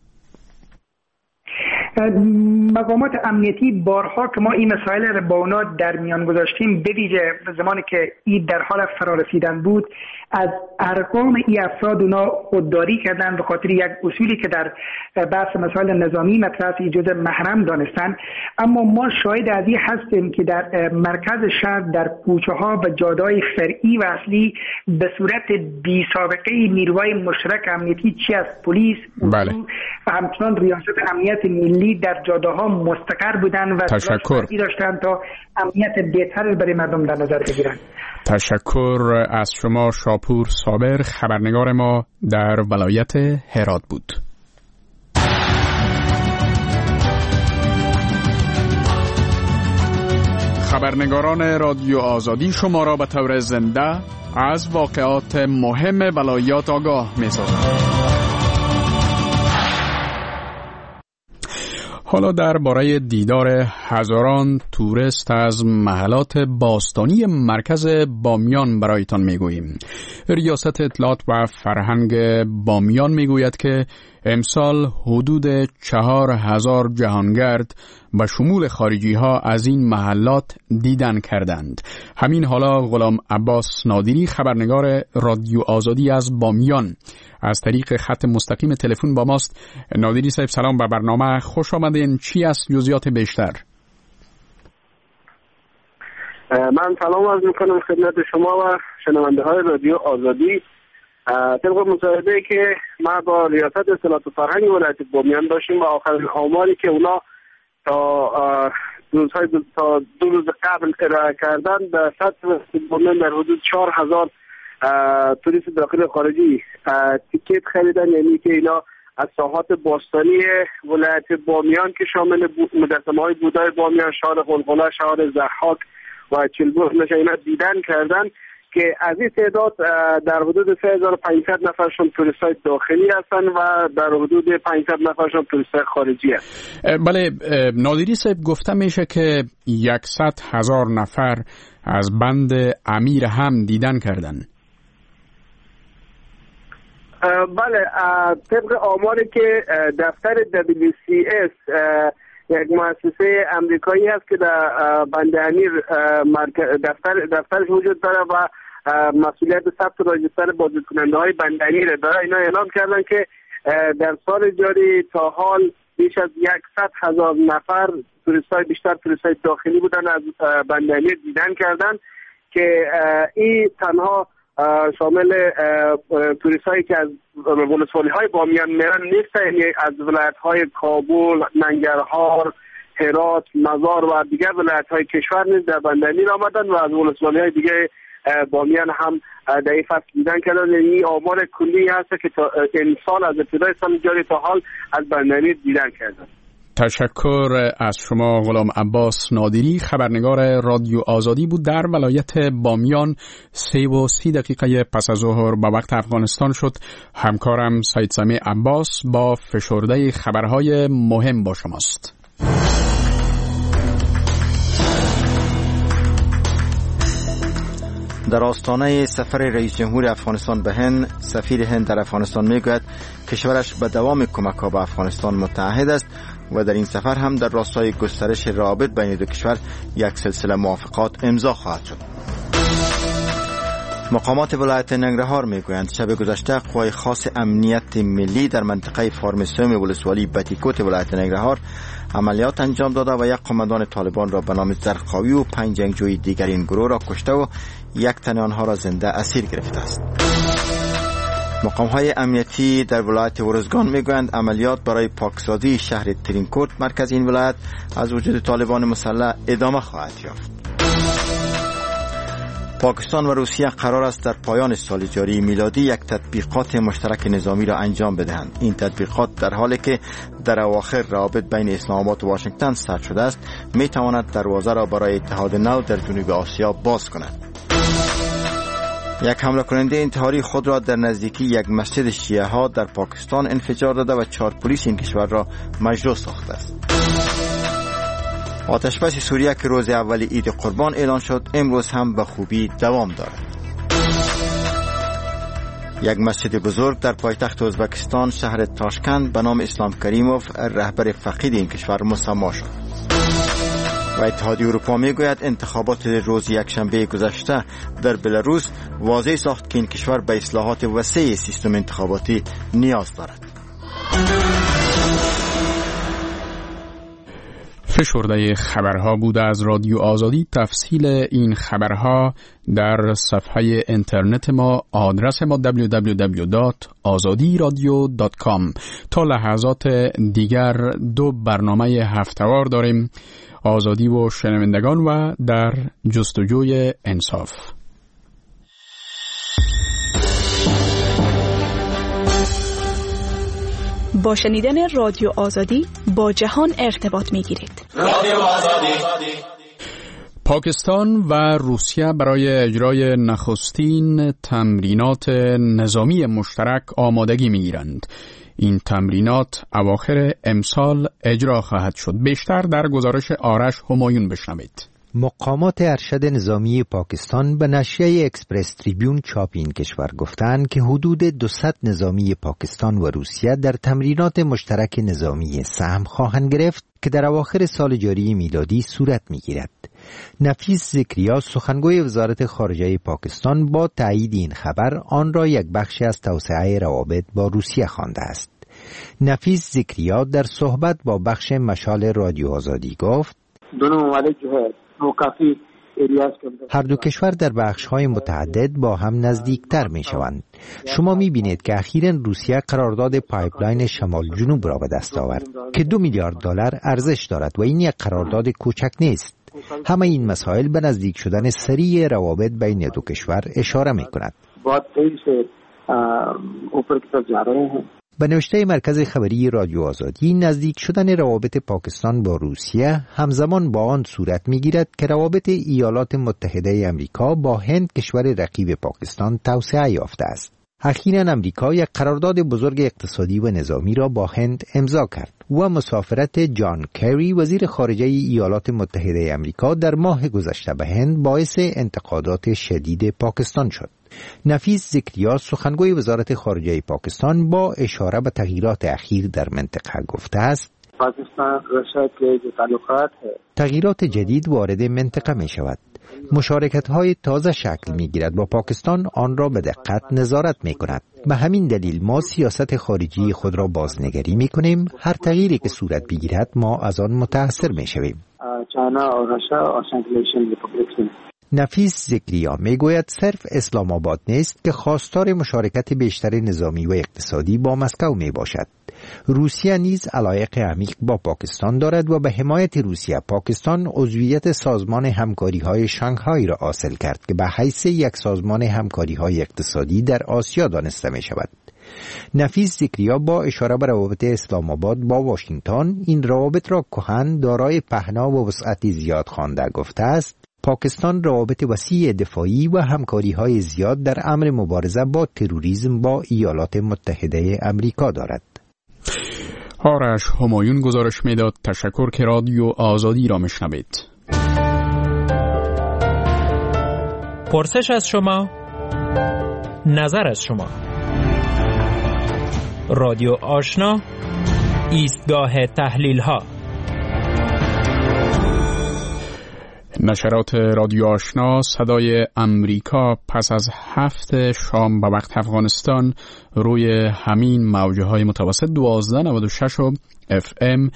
مقامات امنیتی بارها که ما این مسائل را با اونا در میان گذاشتیم، به ویژه زمانی که عید در حال فرارسیدن بود، از ارقام این افراد اونا خودداری کردن به خاطر یک اصولی که در بحث مسائل نظامی مطرح جزء محرم دانستن. اما ما شاهد از این هستیم که در مرکز شهر در کوچه ها و جاده‌های فرعی و اصلی به صورت بی سابقه نیروهای مشترک امنیتی چی از پلیس و همچنان ریاست امنیت ملی در جاده ها مستقر بودن و تشکر داشتن تا امنیت بهتر برای مردم در نظر بگیرن. تشکر از شما شاپور صابر، خبرنگار ما در ولایت هرات بود. خبرنگاران رادیو آزادی شما را به طور زنده از واقعات مهم ولایات آگاه می‌سازند. حالا درباره دیدار هزاران توریست از محلات باستانی مرکز بامیان برایتان میگوییم. ریاست اطلاعات و فرهنگ بامیان میگوید که امسال حدود 4000 جهانگرد به شمول خارجی ها از این محلات دیدن کردند. همین حالا غلام عباس نادری، خبرنگار رادیو آزادی از بامیان، از طریق خط مستقیم تلفن با ماست. نادری صاحب سلام، به برنامه خوش آمدین. چی است جزئیات بیشتر؟ من سلام عرض میکنم خدمت شما و شنونده های رادیو آزادی. طبق مصاحبه‌ای که ما با ریاست اطلاعات و فرهنگ ولایت بامیان داشتیم و آخرین آماری که اونا تا دو روز قبل ارائه کردن، در سطح بامیان در حدود 4000 توریست داخل خارجی تیکت خریدن. یعنی که اینا از ساحات باستانی ولایت بامیان که شامل مجسمه‌های بودای بامیان، شهر غلغله، شهر ضحاک و چلبرگ نشه، اینا دیدن کردن که از این تعداد در حدود 3500 نفرشون توریستای داخلی هستن و در حدود 500 نفرشون توریستای خارجی هستن. بله نادری صاحب، گفته میشه که 100,000 نفر از بند امیر هم دیدن کردن. بله، طبق آماری که دفتر WCS یک مؤسسه امریکایی هست که در بند امیر دفترش وجود داره و مسئولیت ثبت و راجستر بازدیدکننده های بند امیر داره، اینا اعلام کردن که در سال جاری تا حال بیش از 100,000 نفر توریستای بیشتر توریستای داخلی بودن از بند امیر دیدن کردن که این تنها شامل توریست هایی که از ولسوالی های بامیان میرن نیست، یعنی از ولایت های کابل، ننگرهار، هرات، مزار و دیگر ولایت های کشور نیز در بند امیر آمدن و از ولسوالی های دیگه بامیان هم در این فصل دیدن کردن. این آمار کلی هست که تا امسال از ابتدای سال جاری تا حال از بندرمیر دیدن کردن. تشکر از شما غلام عباس نادری، خبرنگار رادیو آزادی بود. در ولایت بامیان 3:30 پس از ظهر به وقت افغانستان شد. همکارم سید سمیع عباس با فشرده خبرهای مهم با شماست. در آستانه سفر رئیس جمهور افغانستان به هند، سفیر هند در افغانستان میگوید کشورش به دوام کمک‌ها به افغانستان متعهد است و در این سفر هم در راستای گسترش روابط بین دو کشور یک سلسله موافقات امضا خواهد شد. مقامات ولایت ننگرهار میگویند شب گذشته قوای خاص امنیت ملی در منطقه فارمسوم ولسوالی بتیکوت ولایت ننگرهار عملیات انجام داده و یک قماندان طالبان را به نام زرقاوی و 5 جنگجوی دیگر این گروه را کشته و 1 تن آنها را زنده اسیر گرفته است. مقام‌های امنیتی در ولایت ورزگان میگویند عملیات برای پاکسازی شهر ترینکوت مرکز این ولایت از وجود طالبان مسلح ادامه خواهد یافت. پاکستان و روسیه قرار است در پایان سال جاری میلادی یک تطبیقات مشترک نظامی را انجام بدهند. این تطبیقات در حالی که در اواخر روابط بین اسلام آباد و واشنگتن سرد شده است، می تواند دروازه را برای اتحاد نو در جنوب آسیا باز کند. یک حمله کننده انتحاری خود را در نزدیکی یک مسجد شیعه ها در پاکستان انفجار داده و 4 پلیس این کشور را مجروح ساخته است. آتشبس سوریه که روز اول عید قربان اعلان شد امروز هم به خوبی دوام دارد. یک مسجد بزرگ در پایتخت ازبکستان شهر تاشکند به نام اسلام کریموف رهبر فقید این کشور مسما شد. و اتحادیه اروپا میگوید انتخابات روز یکشنبه گذشته در بلاروس واضح ساخت که این کشور به اصلاحات وسیع سیستم انتخاباتی نیاز دارد. فشرده خبرها بوده از رادیو آزادی. تفصیل این خبرها در صفحه اینترنت ما، آدرس ما www.azadiradio.com. تا لحظات دیگر 2 برنامه هفته‌وار داریم: آزادی و شنوندگان و در جستجوی انصاف. با شنیدن رادیو آزادی با جهان ارتباط می‌گیرید. رادیو آزادی. پاکستان و روسیه برای اجرای نخستین تمرینات نظامی مشترک آمادگی می‌گیرند. این تمرینات اواخر امسال اجرا خواهد شد. بیشتر در گزارش آرش همایون بشنوید. مقامات ارشد نظامی پاکستان به نشریه اکسپرس تریبیون چاپ این کشور گفتند که حدود 200 نظامی پاکستان و روسیه در تمرینات مشترک نظامی سهم خواهند گرفت که در اواخر سال جاری میلادی صورت میگیرد. نفیس ذکریا سخنگوی وزارت خارجه پاکستان با تایید این خبر آن را یک بخشی از توسعه روابط با روسیه خوانده است. نفیس ذکریا در صحبت با بخش مشال رادیو آزادی گفت هر دو کشور در بخش‌های متعدد با هم نزدیکتر می‌شوند. شما می‌بینید که اخیراً روسیه قرارداد پایپلاین شمال جنوب را به دست آورد که $2 میلیارد ارزش دارد و این یک قرارداد کوچک نیست. همه این مسائل به نزدیک شدن سریع روابط بین دو کشور اشاره می‌کند. به نوشته مرکز خبری رادیو آزادی، نزدیک شدن روابط پاکستان با روسیه همزمان با آن صورت می‌گیرد که روابط ایالات متحده آمریکا با هند، کشور رقیب پاکستان، توسعه یافته است. اخیراً آمریکا یک قرارداد بزرگ اقتصادی و نظامی را با هند امضا کرد و مسافرت جان کری وزیر خارجه ایالات متحده آمریکا در ماه گذشته به هند باعث انتقادات شدید پاکستان شد. نفیس ذکریا سخنگوی وزارت خارجه پاکستان با اشاره به تغییرات اخیر در منطقه گفته است پاکستان روسیه که تعلقات تغییرات جدید وارد منطقه می شود. مشارکت‌های تازه شکل می‌گیرد با پاکستان آن را به دقت نظارت می‌کند. به همین دلیل ما سیاست خارجی خود را بازنگری می‌کنیم. هر تغییری که صورت بگیرد ما از آن متأثر می‌شویم. نفیس ذکریا میگوید صرف اسلام آباد نیست که خواستار مشارکت بیشتر نظامی و اقتصادی با مسکو می باشد. روسیه نیز علایق عمیق با پاکستان دارد و به حمایت روسیه پاکستان عضویت سازمان همکاری‌های شانگهای را حاصل کرد که به حیث یک سازمان همکاری‌های اقتصادی در آسیا دانسته می شود. نفیس ذکریا با اشاره به روابط اسلام آباد با واشنگتن این روابط را کهن، دارای پهنا و وسعتی زیاد خوانده گفته است. پاکستان روابط وسیع دفاعی و همکاری‌های زیاد در امر مبارزه با تروریسم با ایالات متحده امریکا دارد. آرش همایون گزارش میداد. تشکر که رادیو آزادی را میشنوید. پرسش از شما، نظر از شما. رادیو آشنا، ایستگاه تحلیل ها. نشرات رادیو آشنا صدای امریکا پس از 7 شام به وقت افغانستان روی همین موجه های متوسط 1296 و FM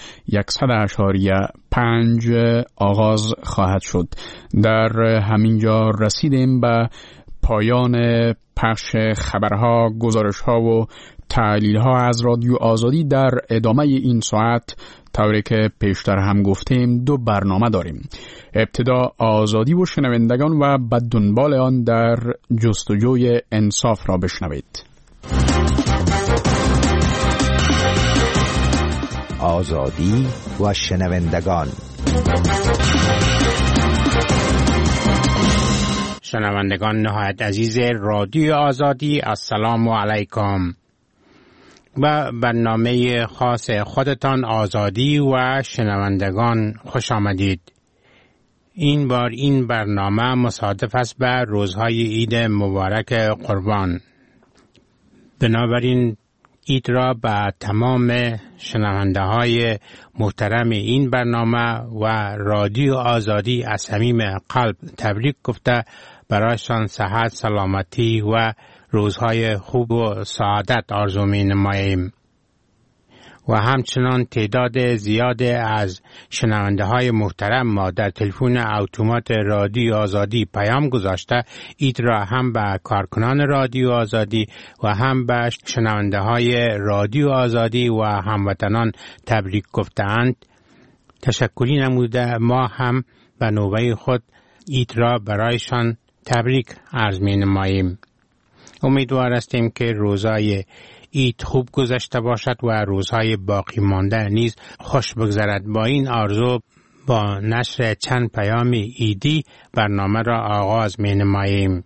100.5 آغاز خواهد شد. در همین جا رسیدیم به پایان پخش خبرها، گزارشها و تحلیل‌ها از رادیو آزادی. در ادامه این ساعت طوری که پیشتر هم گفتیم 2 برنامه داریم. ابتدا آزادی و شنوندگان و به دنبال آن در جستجوی انصاف را بشنوید. آزادی و شنوندگان. شنوندگان نهایت عزیز رادیو آزادی، السلام علیکم. و برنامه خاص خودتان آزادی و شنوندگان خوش آمدید. این بار این برنامه مصادف است به روزهای عید مبارک قربان. بنابراین عید را به تمام شنونده های محترم این برنامه و رادیو آزادی از صمیم قلب تبریک گفته برایشان صحت، سلامتی و روزهای خوب و سعادت آرزو می نماییم. و همچنان تعداد زیاد از شنونده های محترم ما در تلفن اتومات رادیو آزادی پیام گذاشته عید را هم به کارکنان رادیو آزادی و هم به شنونده های رادیو آزادی و هموطنان تبریک گفتند. تشکری نموده ما هم به نوبه خود عید را برایشان تبریک عرض می نماییم. امیدوار هستیم که روزهای عید خوب گذشته باشد و روزهای باقی مانده نیز خوش بگذرد. با این آرزو با نشر چند پیام عیدی برنامه را آغاز می نماییم.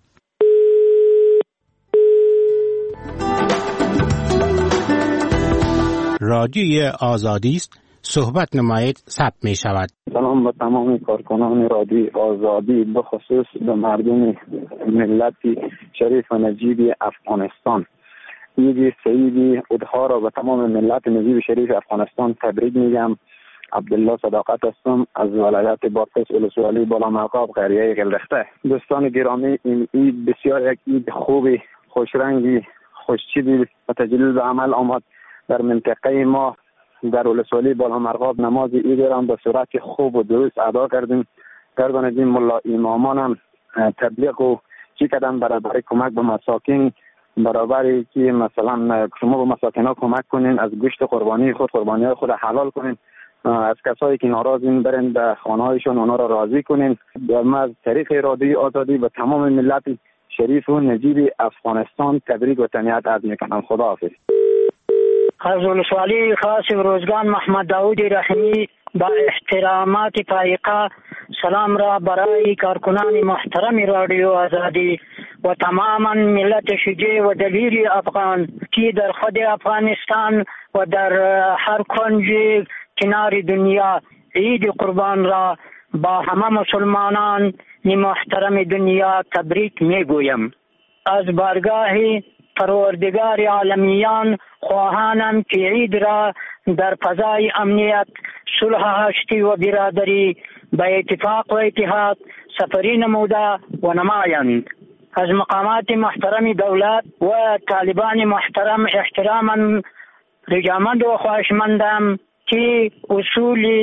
رادیوی آزادی است، صحبت نمایید، ثبت می شود. سلام به تمام کارکنان رادیوی آزادی، به خصوص به مردم ملت شریف و نجیب افغانستان. عید سعید اضحی را به تمام ملت نجیب شریف افغانستان تبریک میگم. عبدالله صداقت هستم از ولایت بادغیس ولسوالی بالامرغاب قریه قلرخته. دوستان گرامی، این عید بسیار یک عید خوبی، خوشرنگی، خوشچیدی و تجلیل به عمل آمد. در منطقه ما در ولسوالی بالامرغاب نماز عید را به صورت خوب و درست ادا کردیم. ملا امامان هم تبلیغ و چی کردن برای کمک به مساکین، برابری که مثلا شما به مساکین ها کمک کنین، از گوشت قربانی خود حلال کنین، از کسایی که ناراضین برین به خانه هایشون اونا را راضی کنین. ما از طریق رادیوی آزادی و تمام ملت شریف و نجیب افغانستان تبریک و تهنیت عرض میکنم. خداحافظ. از ولسوالی خاص روزگان محمد داود رحیمی با احترامات فائقه سلام را برای کارکنان محترم رادیو آزادی و تماما ملت شجاع و دلیر افغان که در خود افغانستان و در هر کنج کنار دنیا عید قربان را با همه مسلمانان محترم دنیا تبریک میگویم. از بارگاه پروردگار عالمیان خواهانم که عید را در فضای امنیت، صلح، هشتی و برادری به اتفاق و اتحاد سفری نموده و نمایند. از مقامات محترم دولت و طالبان محترم احتراما رجامند و خواهشمندم که اصول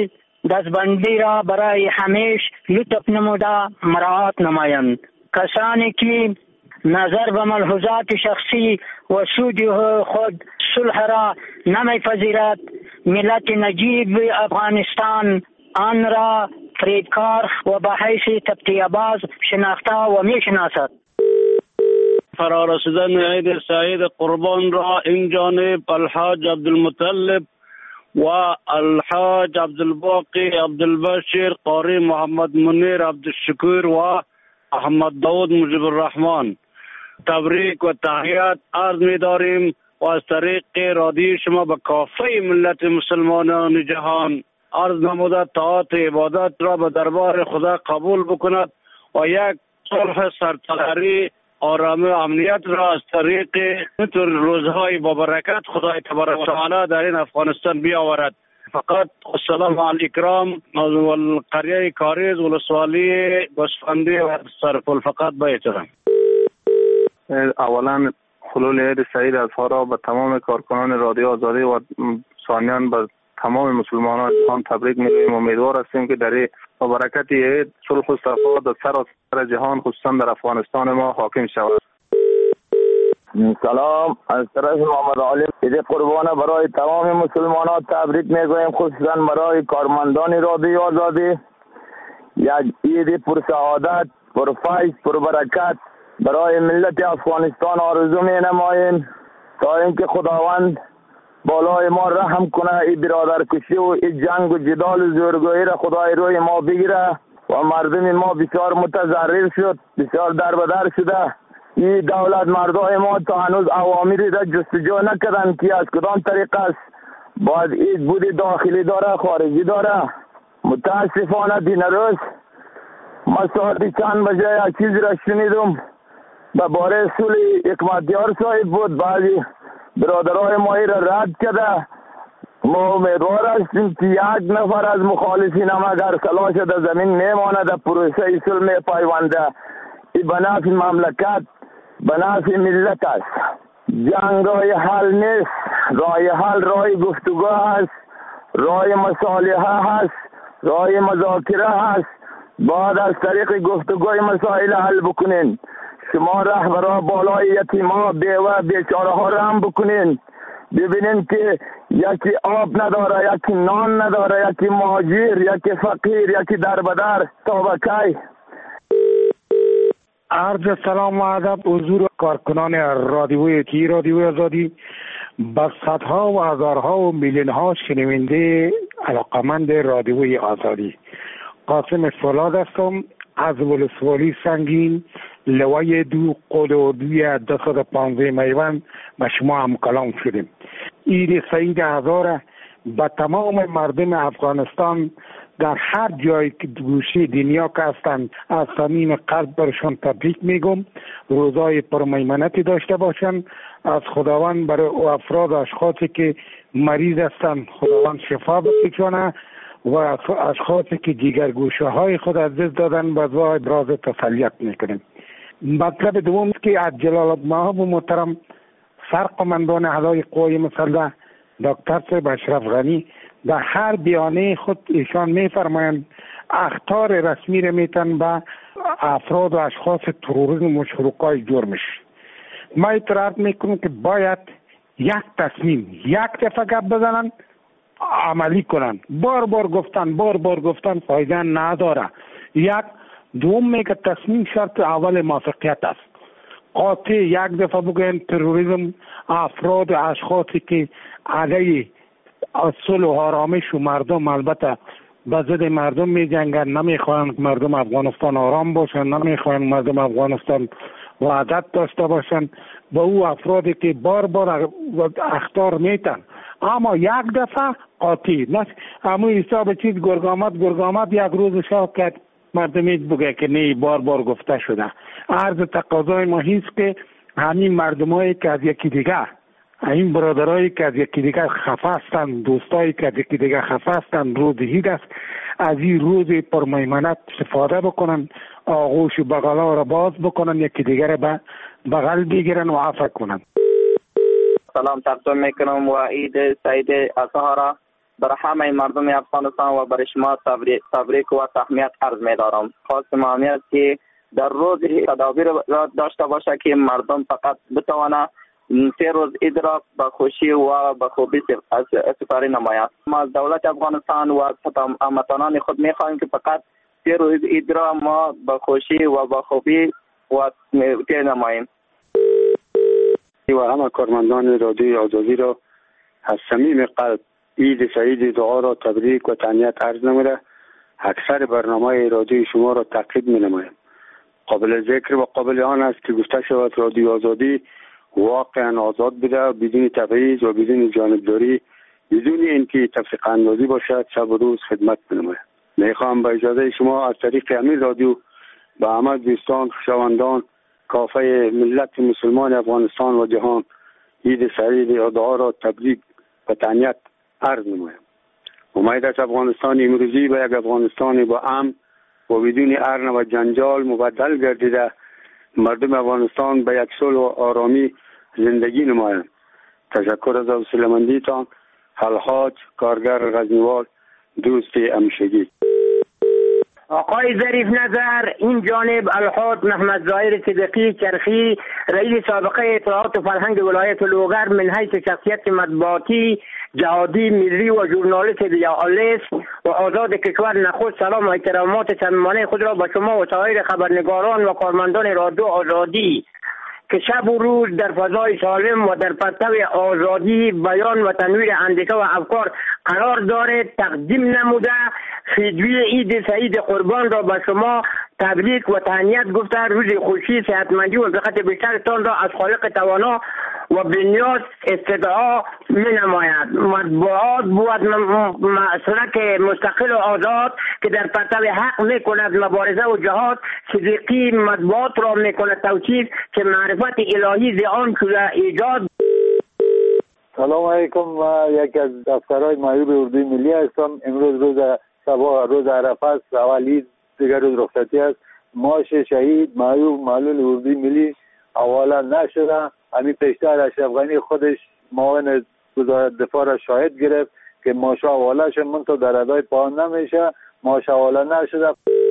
دستبندی را برای همیش لطف نموده مراعات نمایند. کسانی که نظر به ملحوظات شخصی و سودی خود صلح را نمیپذیرد، ملت نجیب افغانستان آن را فریبکار و به حیث تبطیه باز شناخته و میشناسد. فرارسیدن عید سعید قربان را این جانب الحاج عبدالمطلب و الحاج عبدالباقی عبدالبشیر قاری محمد منیر عبدالشکور و احمد داود مجیب الرحمن تبریک و تحیات عرض می داریم و از طریق رادیو شما به کافه ملت مسلمانان جهان عرض نموده طاعت عبادت را به دربار خدا قبول بکند و یک صلح سرتقری آرام و امنیت را از طریق روزهای با برکت خدای تبارک و تعالی در این افغانستان بیاورد. فقط السلام علیکم از القریه کاریز ولسوالی گوسفندی و سرپل. فقط با احترام. اولا خلول عید سعید اضحی را به تمام کارکنان رادیو آزادی و ثانیاً به تمام مسلمانان جهان تبریک میگوییم. امیدوار هستیم که در با برکت عید صلح و صفا در سراسر جهان خصوصا در افغانستان ما حاکم شود. سلام، از طرف محمد علی عید قربان برای تمام مسلمانان تبریک میگوییم، خصوصا برای کارمندان رادیو آزادی. یک عید پر سعادت، پر فیض، پر برکت برای ملت افغانستان آرزو می نماییم تا اینکه خداوند بالای ما رحم کنه، این برادر کشی و این جنگ و جدال و زورگویی را خدای روی ما بگیره و مردم ما بسیار متضرر شد، بسیار دربدر شده. این دولت مردای ما تا هنوز اوامری را جستجو نکردن که از کدام طریق است باید این بود داخلی داره خارجی داره. متاسفانه دین روز ما ساعتی چند بجه یک چیز را شنیدم به باره صلح حکمتیار صاحب بود، بعضی برادرای ما را رد کرده. ما امیدوار هستیم که یک نفر از مخالفین هم اگر سلاح شده زمین میمانه در پروسه صلح میپیونده. این به نفع مملکت، به نفع ملت است. جنگ رای حل نیست، رای حل رای گفتگو هست، رای مصالحه هست، رای مذاکره هست. بعد از طریق گفتگوی مسائل حل بکنین. شما رهبران بالای یتیما بیوه بیچاره ها رحم بکنین. ببینین که یکی آب نداره، یکی نان نداره، یکی مهاجر، یکی فقیر، یکی دربدر. تا کی؟ عرض سلام و ادب حضور کارکنان رادیو آزادی، با صدها و هزارها و میلیون ها شنونده علاقمند رادیو آزادی. قاسم فولاد هستم از ولسوالی سنگین، لوای 2 قل 215 میوان به شما هم کلام شدیم. عید سعید اضحی به تمام مردم افغانستان در هر جای که گوشه دنیا که هستند از صمیم قلب برشان تبریک میگم. روزای پرمیمنتی داشته باشند. از خداوند برای افراد اشخاصی که مریض هستند خداوند شفا بخشونه و اشخاصی که دیگر گوشه های خود از دست دادن به دعای ابراز تسلیت میکنیم. مطلب دوم که از جلال المآب محترم سرقمندان اعلای قوای مسلح دکتر صاحب اشرف غنی در هر بیانیه خود ایشان میفرمایند اخطار رسمی را میتن به افراد و اشخاص تروریسم و شرکای جرمش. ما اعتراض میکنم که باید یک تصمیم یک دفعه گپ بزنن، عملی کنن. بار بار گفتن فایده نداره. یک دوم میگه تصمیم شرط اول موافقت است. قاطع یک دفعه بگوین تروریسم افراد و اشخاصی که علیه صلح و آرامش و مردم البته به ضد مردم می جنگن، نمیخواهند مردم افغانستان آرام باشند، نمیخواهند مردم افغانستان وحدت داشته باشند، با او افرادی که بار اخطار میتن اما یک دفعه قاطع نه اما حساب چیز گرگامت یک روز شاه کرد مردم ایت بگه که نه بار گفته شده. عرض تقاضای ما هیست که همین مردمایی که از یکی دیگه، این برادرایی که از یکی دیگه خفه هستند، دوستایی که از یکی دیگه خفه هستند، روز عید است، از این روز پرمیمنت استفاده بکنن، آغوش و بغلا را باز بکنن، یکی دیگه را به بغل بگیرن و عفو کنن. سلام تقدیم میکنم و عید سعید اضحی را برای همه مردم افغانستان و برای شما تبریک و تهنیت عرض می‌دارم. خواستم همین که در روز تدابیر را داشته باشه که مردم فقط بتوانند 3 روز عید را با خوشی و با خوبی سپری نماید. ما از دولت افغانستان و از هموطنان خود می‌خواهیم که فقط 3 روز عید را ما با خوشی و با خوبی و نماییم. و همه کارمندان رادیوی آزادی را از صمیم قلب عید سعید دعا را تبریک و تهنیت عرض نموده اکثر برنامه رادیوی شما را تعقیب می‌نمایم. قابل ذکر و قابل آن است که گفته شود رادیو آزادی واقعا آزاد بوده، بدون تبعیض و بدون جانبداری، بدون اینکه تفریق اندازی باشد، شب و روز خدمت بنماید. میخوام با اجازه شما از طریق همین رادیو به همه دوستان خویشاوندان کافه ملت مسلمان افغانستان و جهان عید سعید دعا را تبریک و تهنیت عرض نمایم. امید است افغانستان امروزی به یک افغانستان با امن و بدون ارن و جنجال مبدل گردیده مردم افغانستان به یک صلح و آرامی زندگی نمایند. تشکر از حوصله‌مندیتان. الحاج کارگر غزنیوال، دوست همیشگی. آقای ظریف نظر، این جانب الحاج محمد ظاهر صدیقی چرخی، رئیس سابقه اطلاعات و فرهنگ ولایت لوگر من حیث شخصیت مطبوعاتی، جهادی، ملی و ژورنالیست ریالیست و آزاد کشور نخست سلام و احترامات صمیمانه خود را به شما و سایر خبرنگاران و کارمندان رادیو آزادی که شب و روز در فضای سالم و در پرتو آزادی بیان و تنویر اندیشه و افکار قرار دارد تقدیم نموده فیدیوی عید سعید قربان را به شما تبریک و تهنیت گفته روز خوشی، صحتمندی و وفقت بیشترتان را از خالق توانا و بنیاد استدعا می نماید. مطبوعات بود مسلک مستقل و آزاد که در پرتو حق می کند مبارزه و جهاد. صدیقی مطبوعات را می کند توصیف که معرفت الهی زیان شده ایجاد. سلام علیکم. من یکی از افسرهای معیوب اردوی ملی هستم. امروز روز عرفه است، اول عید، دیگر روز رخصتی است. معاش شهید معیوب معلول اردوی ملی حواله نشده. همین پیشتر اشرف غنی خودش معاون وزارت دفاع را شاهد گرفت که معاش حواله شد، منتها در ادای پایان نمیشه، معاش حواله نشده.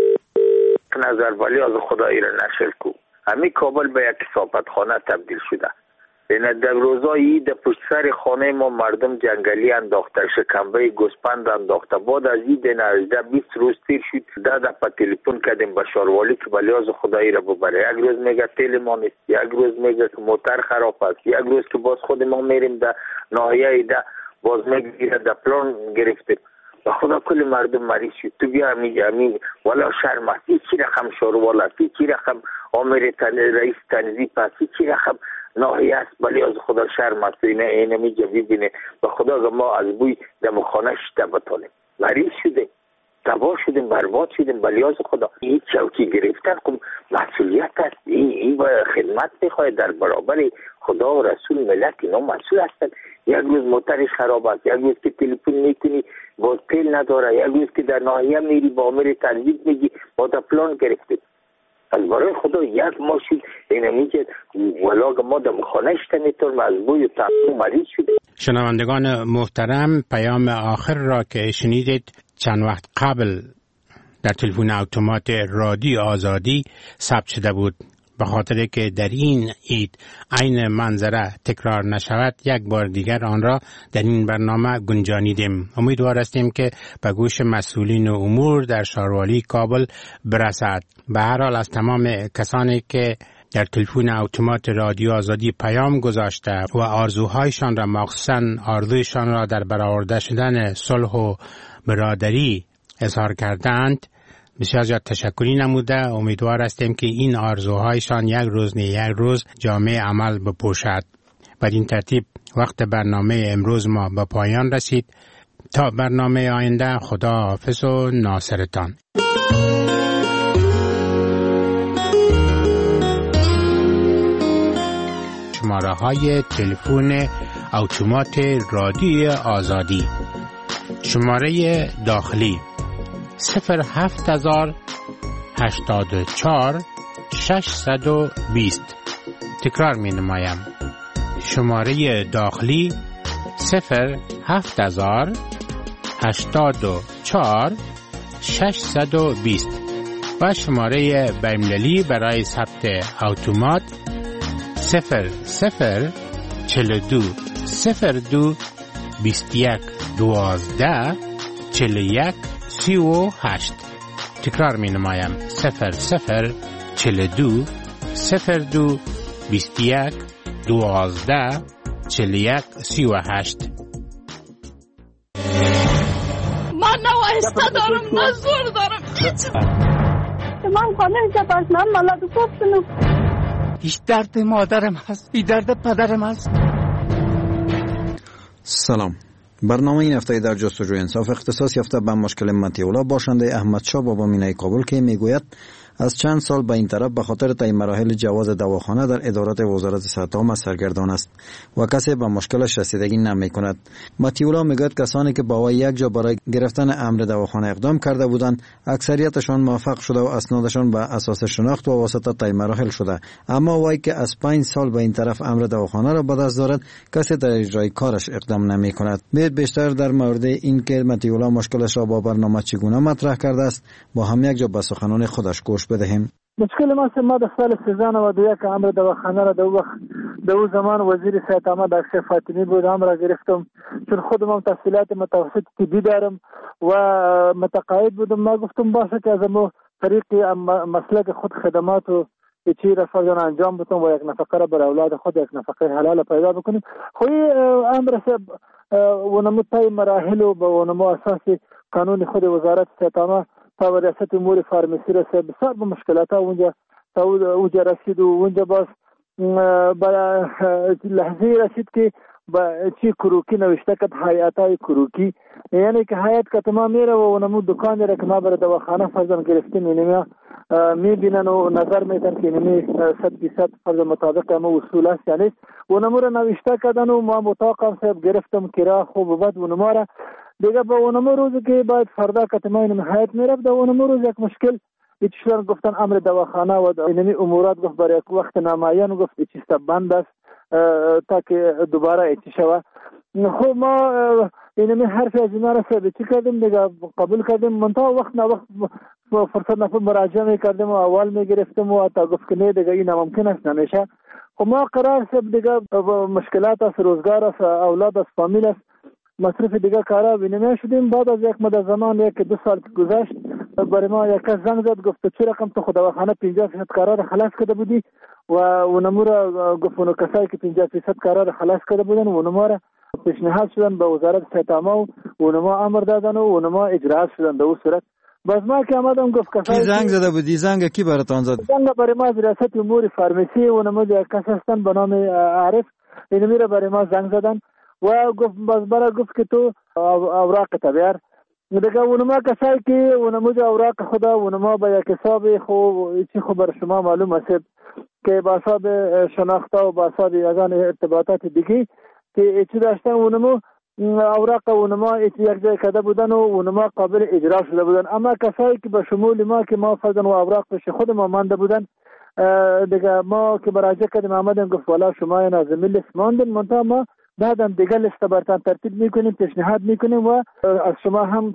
نظر ولی از خدایی را نشل کو. همین کابل به یک کثافت خانه تبدیل شده. این در روزای عید پشت سر خانه ما مردم جنگلی انداخته، شکمبه گوسپند انداخته. بعد از عید 18-20 روز تیر شد، دفعه تلفن کردیم به شاروالی که بلیاز خدایی را ببره. یک روز میگه تیل ما نیست، یک روز میگه که موتر خراب است، یک روز که باز خود ما میریم در ناحیه ده باز میگه در پلان گرفتیم. و خدا کل مردم مریض شد. تو بیا همین والا شرم است، چی رقم شاروالا، چی رقم آمیر رئیس تنظیم است، چی رقم ناحیه است. ولی از خدا شرم است. اینه میگه ببینه به خدا ما از بوی دمخانه شده بتانیم. مریض شده، تباه شدیم، برباد شدیم. ولی از خدا این چوکی گرفتن کم مسئولیت است. این خدمت میخواهد در برابر خدا و رسول ملت. اینا مسئول هستند. یک روز موترش خراب است، یک روز که تلفن میکنی باز تیل نداره، یک روز که در ناحیه میری با امیر تنظیم میگی با در پلان گرفتیم. از برای خدا یک ماشین اینه میگه ولاغ ما در مخانه شتنیتون از بوی و تعمیم مریض شده. شنوندگان محترم، پیام آخر را که شنیدید چند وقت قبل در تلفن اتومات رادیو آزادی ثبت شده بود. به خاطر که در این عید عین منظره تکرار نشود یک بار دیگر آن را در این برنامه گنجانیدیم. امیدوار هستیم که به گوش مسئولین امور در شاروالی کابل برسد. به هر حال از تمام کسانی که در تلفن اتومات رادیو آزادی پیام گذاشته و آرزوهایشان را مخصوصاً آرزویشان را در برآورده شدن صلح و برادری اظهار کردند بسیار زیاد تشکری نموده. امیدوار هستیم که این آرزوهایشان یک روز جامعه عمل بپوشد. بدین ترتیب وقت برنامه امروز ما به پایان رسید. تا برنامه آینده، خدا حافظ و ناصرتان. شماره های تلفن اتومات رادیو آزادی: شماره داخلی 07084-620. تکرار می نمایم. شماره داخلی 84 620 و شماره بین‌المللی برای ثبت اتومات 00 42 02 21 12 41 38. تکرار می نمایم 00 42 02 21 12 41 38. من نه آهسته دارم نه زور دارم. من خانه که پاشنم ملاد خوب شنو. هیچ درد مادرم هست، این درد پدرم هست. سلام. برنامه این هفته در جستجوی انصاف اختصاص یافته به مشکل مطیع باشنده احمدشاه بابا مینای کابل که میگوید از چند سال به این طرف به خاطر طی مراحل جواز دواخانه در ادارات وزارت صحت عامه سرگردان است و کسی به مشکلش رسیدگی نمی کند. مطیع میگوید کسانی که با وی یک جا برای گرفتن امر دواخانه اقدام کرده بودند اکثریتشان موفق شده و اسنادشان به اساس شناخت و واسطه طی مراحل شده، اما وی که از 5 سال به این طرف امر دواخانه را به دست دارد کسی در اجرای کارش اقدام نمی کند. بیشتر در مورد این که مطیع مشکلش را با برنامه چگونه مطرح کرده است با هم یک جا به سخنان خودش گوش بدهیم. مشکل ما در سال 2091 امر دواخانه را در اون زمان وزیر صحت عامه دکتر فاطمی بود امر گرفتم، چون خودم هم تحصیلات متوسط طبی دارم و متقاعد بودم. ما گفتم باشه که از ما طریق مسلک خود خدمات و چی را فرضاً انجام بدم و یک نفقه را بر اولاد خود یک نفقه حلال پیدا بکنیم. خوی امر ونمو طی مراحل و به ونمو اساس قانون خود وزارت صحت عامه تا ریاست امور فارمسی رسید. بسیار به مشکلات اونجا رسید و اونجا باز برای لحظه رسید که با چی کروکی نوشته کد حیاتای کروکی، یعنی که حیات که تمام میره و اونمو دکان را که ما برای دواخانه فرضاً گرفتیم اینمی میبینن و نظر میتن که اینمی 100% فرض مطابق اما اصول است، یعنی اونمو را نوشته کدن و ما مطاقم صاحب گرفتم کرا خوب و بد اونمو را دیگه با اونمو روزی که باید فردا که تمام اینمی حیات میرفت در اونمو روز یک مشکل ایچشان گفتن امر دواخانه و اینمی امورات گفت برای یک وقت نامعین گفت ایچیستا بند است تا که دوباره ایچی شوه. خب ما اینمی حرف از اینا را سبی چی کردیم دیگه قبول کردیم، منطقه وقت نه وقت فرصت نفر مراجعه میکردیم و اول میگرفتیم و تا گفت که نه دیگه این ممکن است نمیشه. خب ما قرار سب دیگه مشکلات است، روزگار است، اولاد است، فامیل است، مصرف دیگه کارا بینیم شدیم. بعد از یک مدت زمان یک 2 سال گذشت برای ما یک زنگ زد گفت چه رقم تو خداوخانه 50% کارا را خلاص کرده بودی و اونمو را گفت اونو کسایی که 50% کارا را خلاص کرده بودن اونمو را پیشنهاد شدن به وزارت صحت عامه و اونمو امر دادن و اونمو اجرا شدن. در اون صورت باز ما که آمدم گفت کسایی کی زنگ زده بودی؟ زنگ کی براتون زد؟ زنگ برای ما ریاست امور فارمسی اونمو یک کس هستن به نام عارف اینمی را برای ما زنگ زدن و گفت باز برای گفت که تو اوراق تبیار دیگه اونما کسایی که اونمو جو اوراق خدا اونما با یک حساب خوب چی خبر شما معلوم است که با حساب شناخته و با حساب یگان ارتباطات دیگه که چی داشتن اونمو اوراق اونما یک جای کده بودن و اونما قابل اجرا شده بودن، اما کسایی که به شمول ما که ما فرضاً و اوراق پیش خود ما مانده بودن دیگه ما که مراجعه کردیم آمدیم گفت والا شما این از ملت ماندن منتها ما بعدم دیگه لیست براتون ترتیب میکنیم، پیشنهاد میکنیم و از شما هم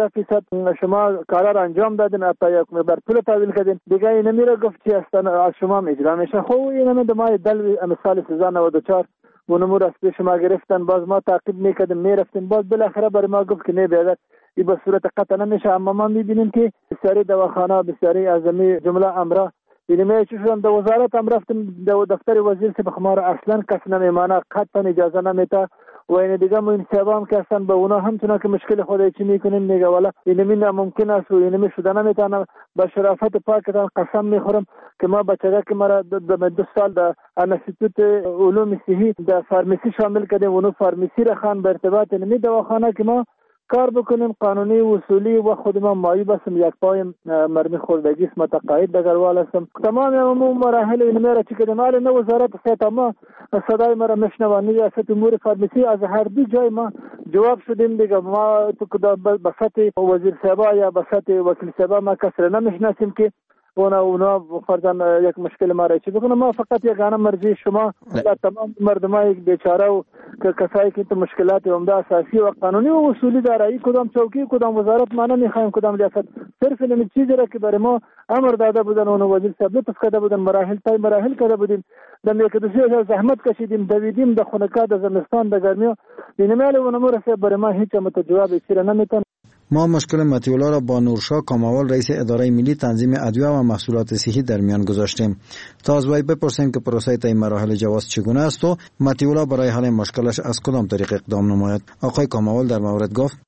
50% شما کارا را انجام دادین حتی یک مقدار پول تحویل کردین دیگه این میره گفت چی هستن از شما هم اجرا میشه. خب این هم ما دل مثال 1394 اونمو را پیش ما گرفتن، باز ما تعقیب میکردیم میرفتیم، باز بالاخره برای ما گفت که نه بیادر این به صورت قطع نمیشه، اما ما میبینیم که بسیاری دواخانه بسیاری از جمله امرا اینمی چشون در وزارت هم رفتم در دفتر وزیر سے بخمار اصلا کس نمیمانه قطعا اجازه نمیده و این دیگه ما این سبا هم که اصلا به اونا همچنان که مشکل خود چی میکنیم میگه والا اینمی ناممکن است و اینمی شده نمیتونه. با شرافت پاکتان قسم میخورم که ما بچگاه که مرا 2 سال در انستیتوت علوم صحی در فارمسی شامل کردیم، اونو فارمسی را خان به ارتباط اینمی دواخانه که ما کار بکنیم قانونی و اصولی و خود ما معیوب هستم، یک پای مرمی خوردگی است، متقاعد دگروال هستم. تمام اون مراحل اینمی را چی کردیم حالا نه وزارت صحت عامه صدای مرا میشنوانی ریاست امور فارمسی از هر دو جای ما جواب شدیم دیگه. ما تو بساط وزیر صاحب یا بساط وکیل صاحب ما کس را نمیشناسیم که اونا فرضاً یک مشکل ما را چی بکنه. ما فقط یگانه مرجع شما و تمام مردمای بیچاره و کسایی که مشکلات عمده اساسی و قانونی و اصولی داره، کدام چوکی کدام وزارت ما نمیخوایم، کدام ریاست، صرف این چیزی را که برای ما امر داده بودن اون وزیر صاحب لطف کرده بودن، مراحل کرده بودیم، دم یک دوسری زحمت کشیدیم، دویدیم در خونکا در زمستان در گرمی، اینمال اون امور صاحب برای ما هیچ جواب چیره نمیتن. ما مشکل مطیع الله را با نورشاه کاموال رئیس اداره ملی تنظیم ادویه و محصولات صحی در میان گذاشتیم تا از وی بپرسیم که پروسه طی مراحل جواز چگونه است و مطیع الله برای حل مشکلش از کدام طریق اقدام نماید. آقای کاموال در مورد گفت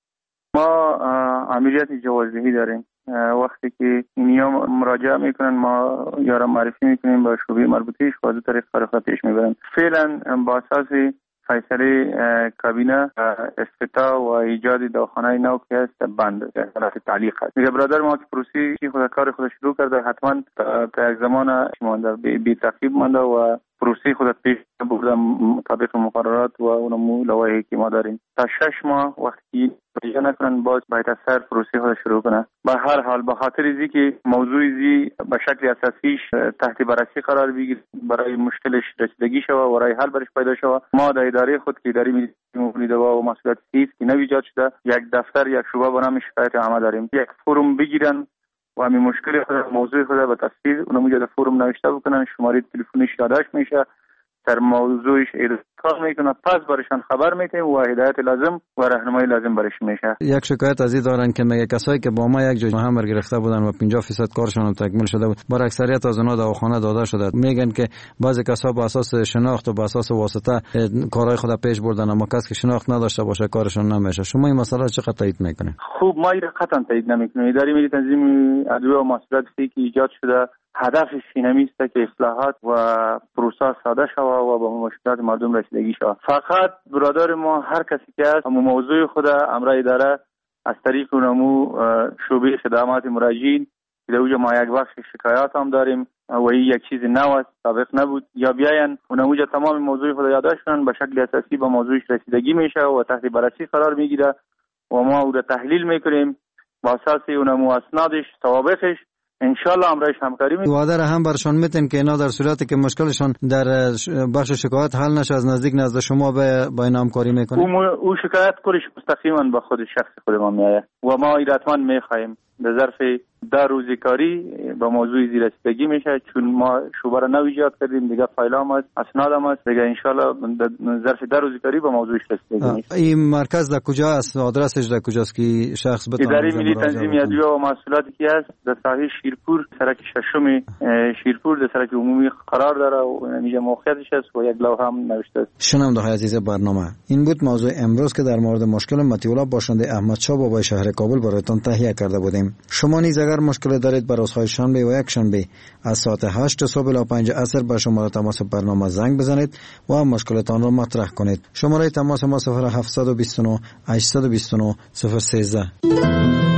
ما عملیات جوازدهی داریم. وقتی که اینیا مراجعه میکنن ما یا را معرفی میکنیم با شعبه مربوطه و از طریق کار خود پیش میبرن. فعلا با اساس فیصله کابینه افتتاح و ایجاد دواخانه نو که است بند حالت تعلیق است. میگه برادر ما که پروسی خود کار خود شروع کرده، حتما تا یک زمان مانده بی تعقیب مانده و پروسی خود پیش برده مطابق مقررات و اون لوایحی که ما داریم. تا 6 ماه وقتی اجرا نکنن باز باید اثر پروسی خود شروع کنه. به هر حال به خاطر ازی که موضوع زی به شکل اساسیش تحت بررسی قرار بگیره، برای مشکلش رسیدگی شوه و برای حل برش پیدا شوه، ما در اداره خود که اداره ملی دوا و محصولات صحی که نو ایجاد شده یک دفتر یک شعبه با نام شکایت عامه داریم. یک فروم بگیرن و همین مشکل خود موضوع خود به تفصیل اونم در فروم نوشته بکنن، شماره تلفنش یادداشت میشه، در موضوعش کار میکنه، پس برشان خبر میتیم و هدایت لازم و راهنمایی لازم برش میشه. یک شکایت از این دارن که میگه کسایی که با ما یک جای هم گرفته بودن و 50% کارشون تکمیل شده بود، بر اکثریت از اونها دواخانه داده شده. میگن که بعضی کسا با اساس شناخت و با اساس واسطه کارهای خود پیش بردن، اما کسی که شناخت نداشته باشه کارشون نمیشه. شما این مسئله چقدر تایید میکنید؟ خوب، ما این قطعا تایید نمیکنیم. اداره ملی تنظیم ادویه و محصولات صحی که ایجاد شده هدفش اینمی است که اصلاحات و پروسه ساده شود و به مشکلات مردم رسیدگی شود. فقط برادر ما هر کسی که است همون موضوع خود امر اداره از طریق اونمو شعبه خدمات مراجعین که اوجا ما یک بخش شکایات هم داریم و این یک چیز نو است، سابق نبود، یا بیاین اونموجا تمام موضوع خود یادداشت کنن، به شکل اساسی به موضوعش رسیدگی میشه و تحت بررسی قرار میگیره و ما او را تحلیل میکنیم با اساس اونمو اسنادش سوابقش انشالله امرش همکاری میکنیم. وعده هم برشان میتین که اینا در صورتی که مشکلشون در بخش شکایت حل نشه از نزدیک نزد شما با اینا همکاری میکنیم؟ او شکایت کلش مستقیما به خود شخص خود ما میایه و ما حتما میخوایم در ظرف 10 روزی کاری به موضوع زی رسیدگی میشه، چون ما شعبه را نو ایجاد کردیم، دیگه فایل هم هست، اسناد هم هست، دیگه انشالله در ظرف 10 روزی کاری به موضوعش رسیدگی میشه. این مرکز در کجا است؟ آدرسش در کجاست که شخص بتونه؟ اداره ملی تنظیم ادویه و محصولاتی که است در ساحه شیرپور، سرک ششم شیرپور، در سرک عمومی قرار داره و اینجا موقعیتش است و یک لوحه هم نوشته است. شنونده‌های عزیز برنامه، این بود موضوع امروز که در مورد مشکل مطیع الله باشنده احمد شاه بابای شهر کابل برایتان تهیه کرده بودیم. شما نیز اگر مشکل دارید بر روزهای شنبه و یک شنبه از ساعت 8 صبح الی 5 عصر به شماره تماس برنامه زنگ بزنید و مشکلتان را مطرح کنید. شماره تماس ما 0729 829 013.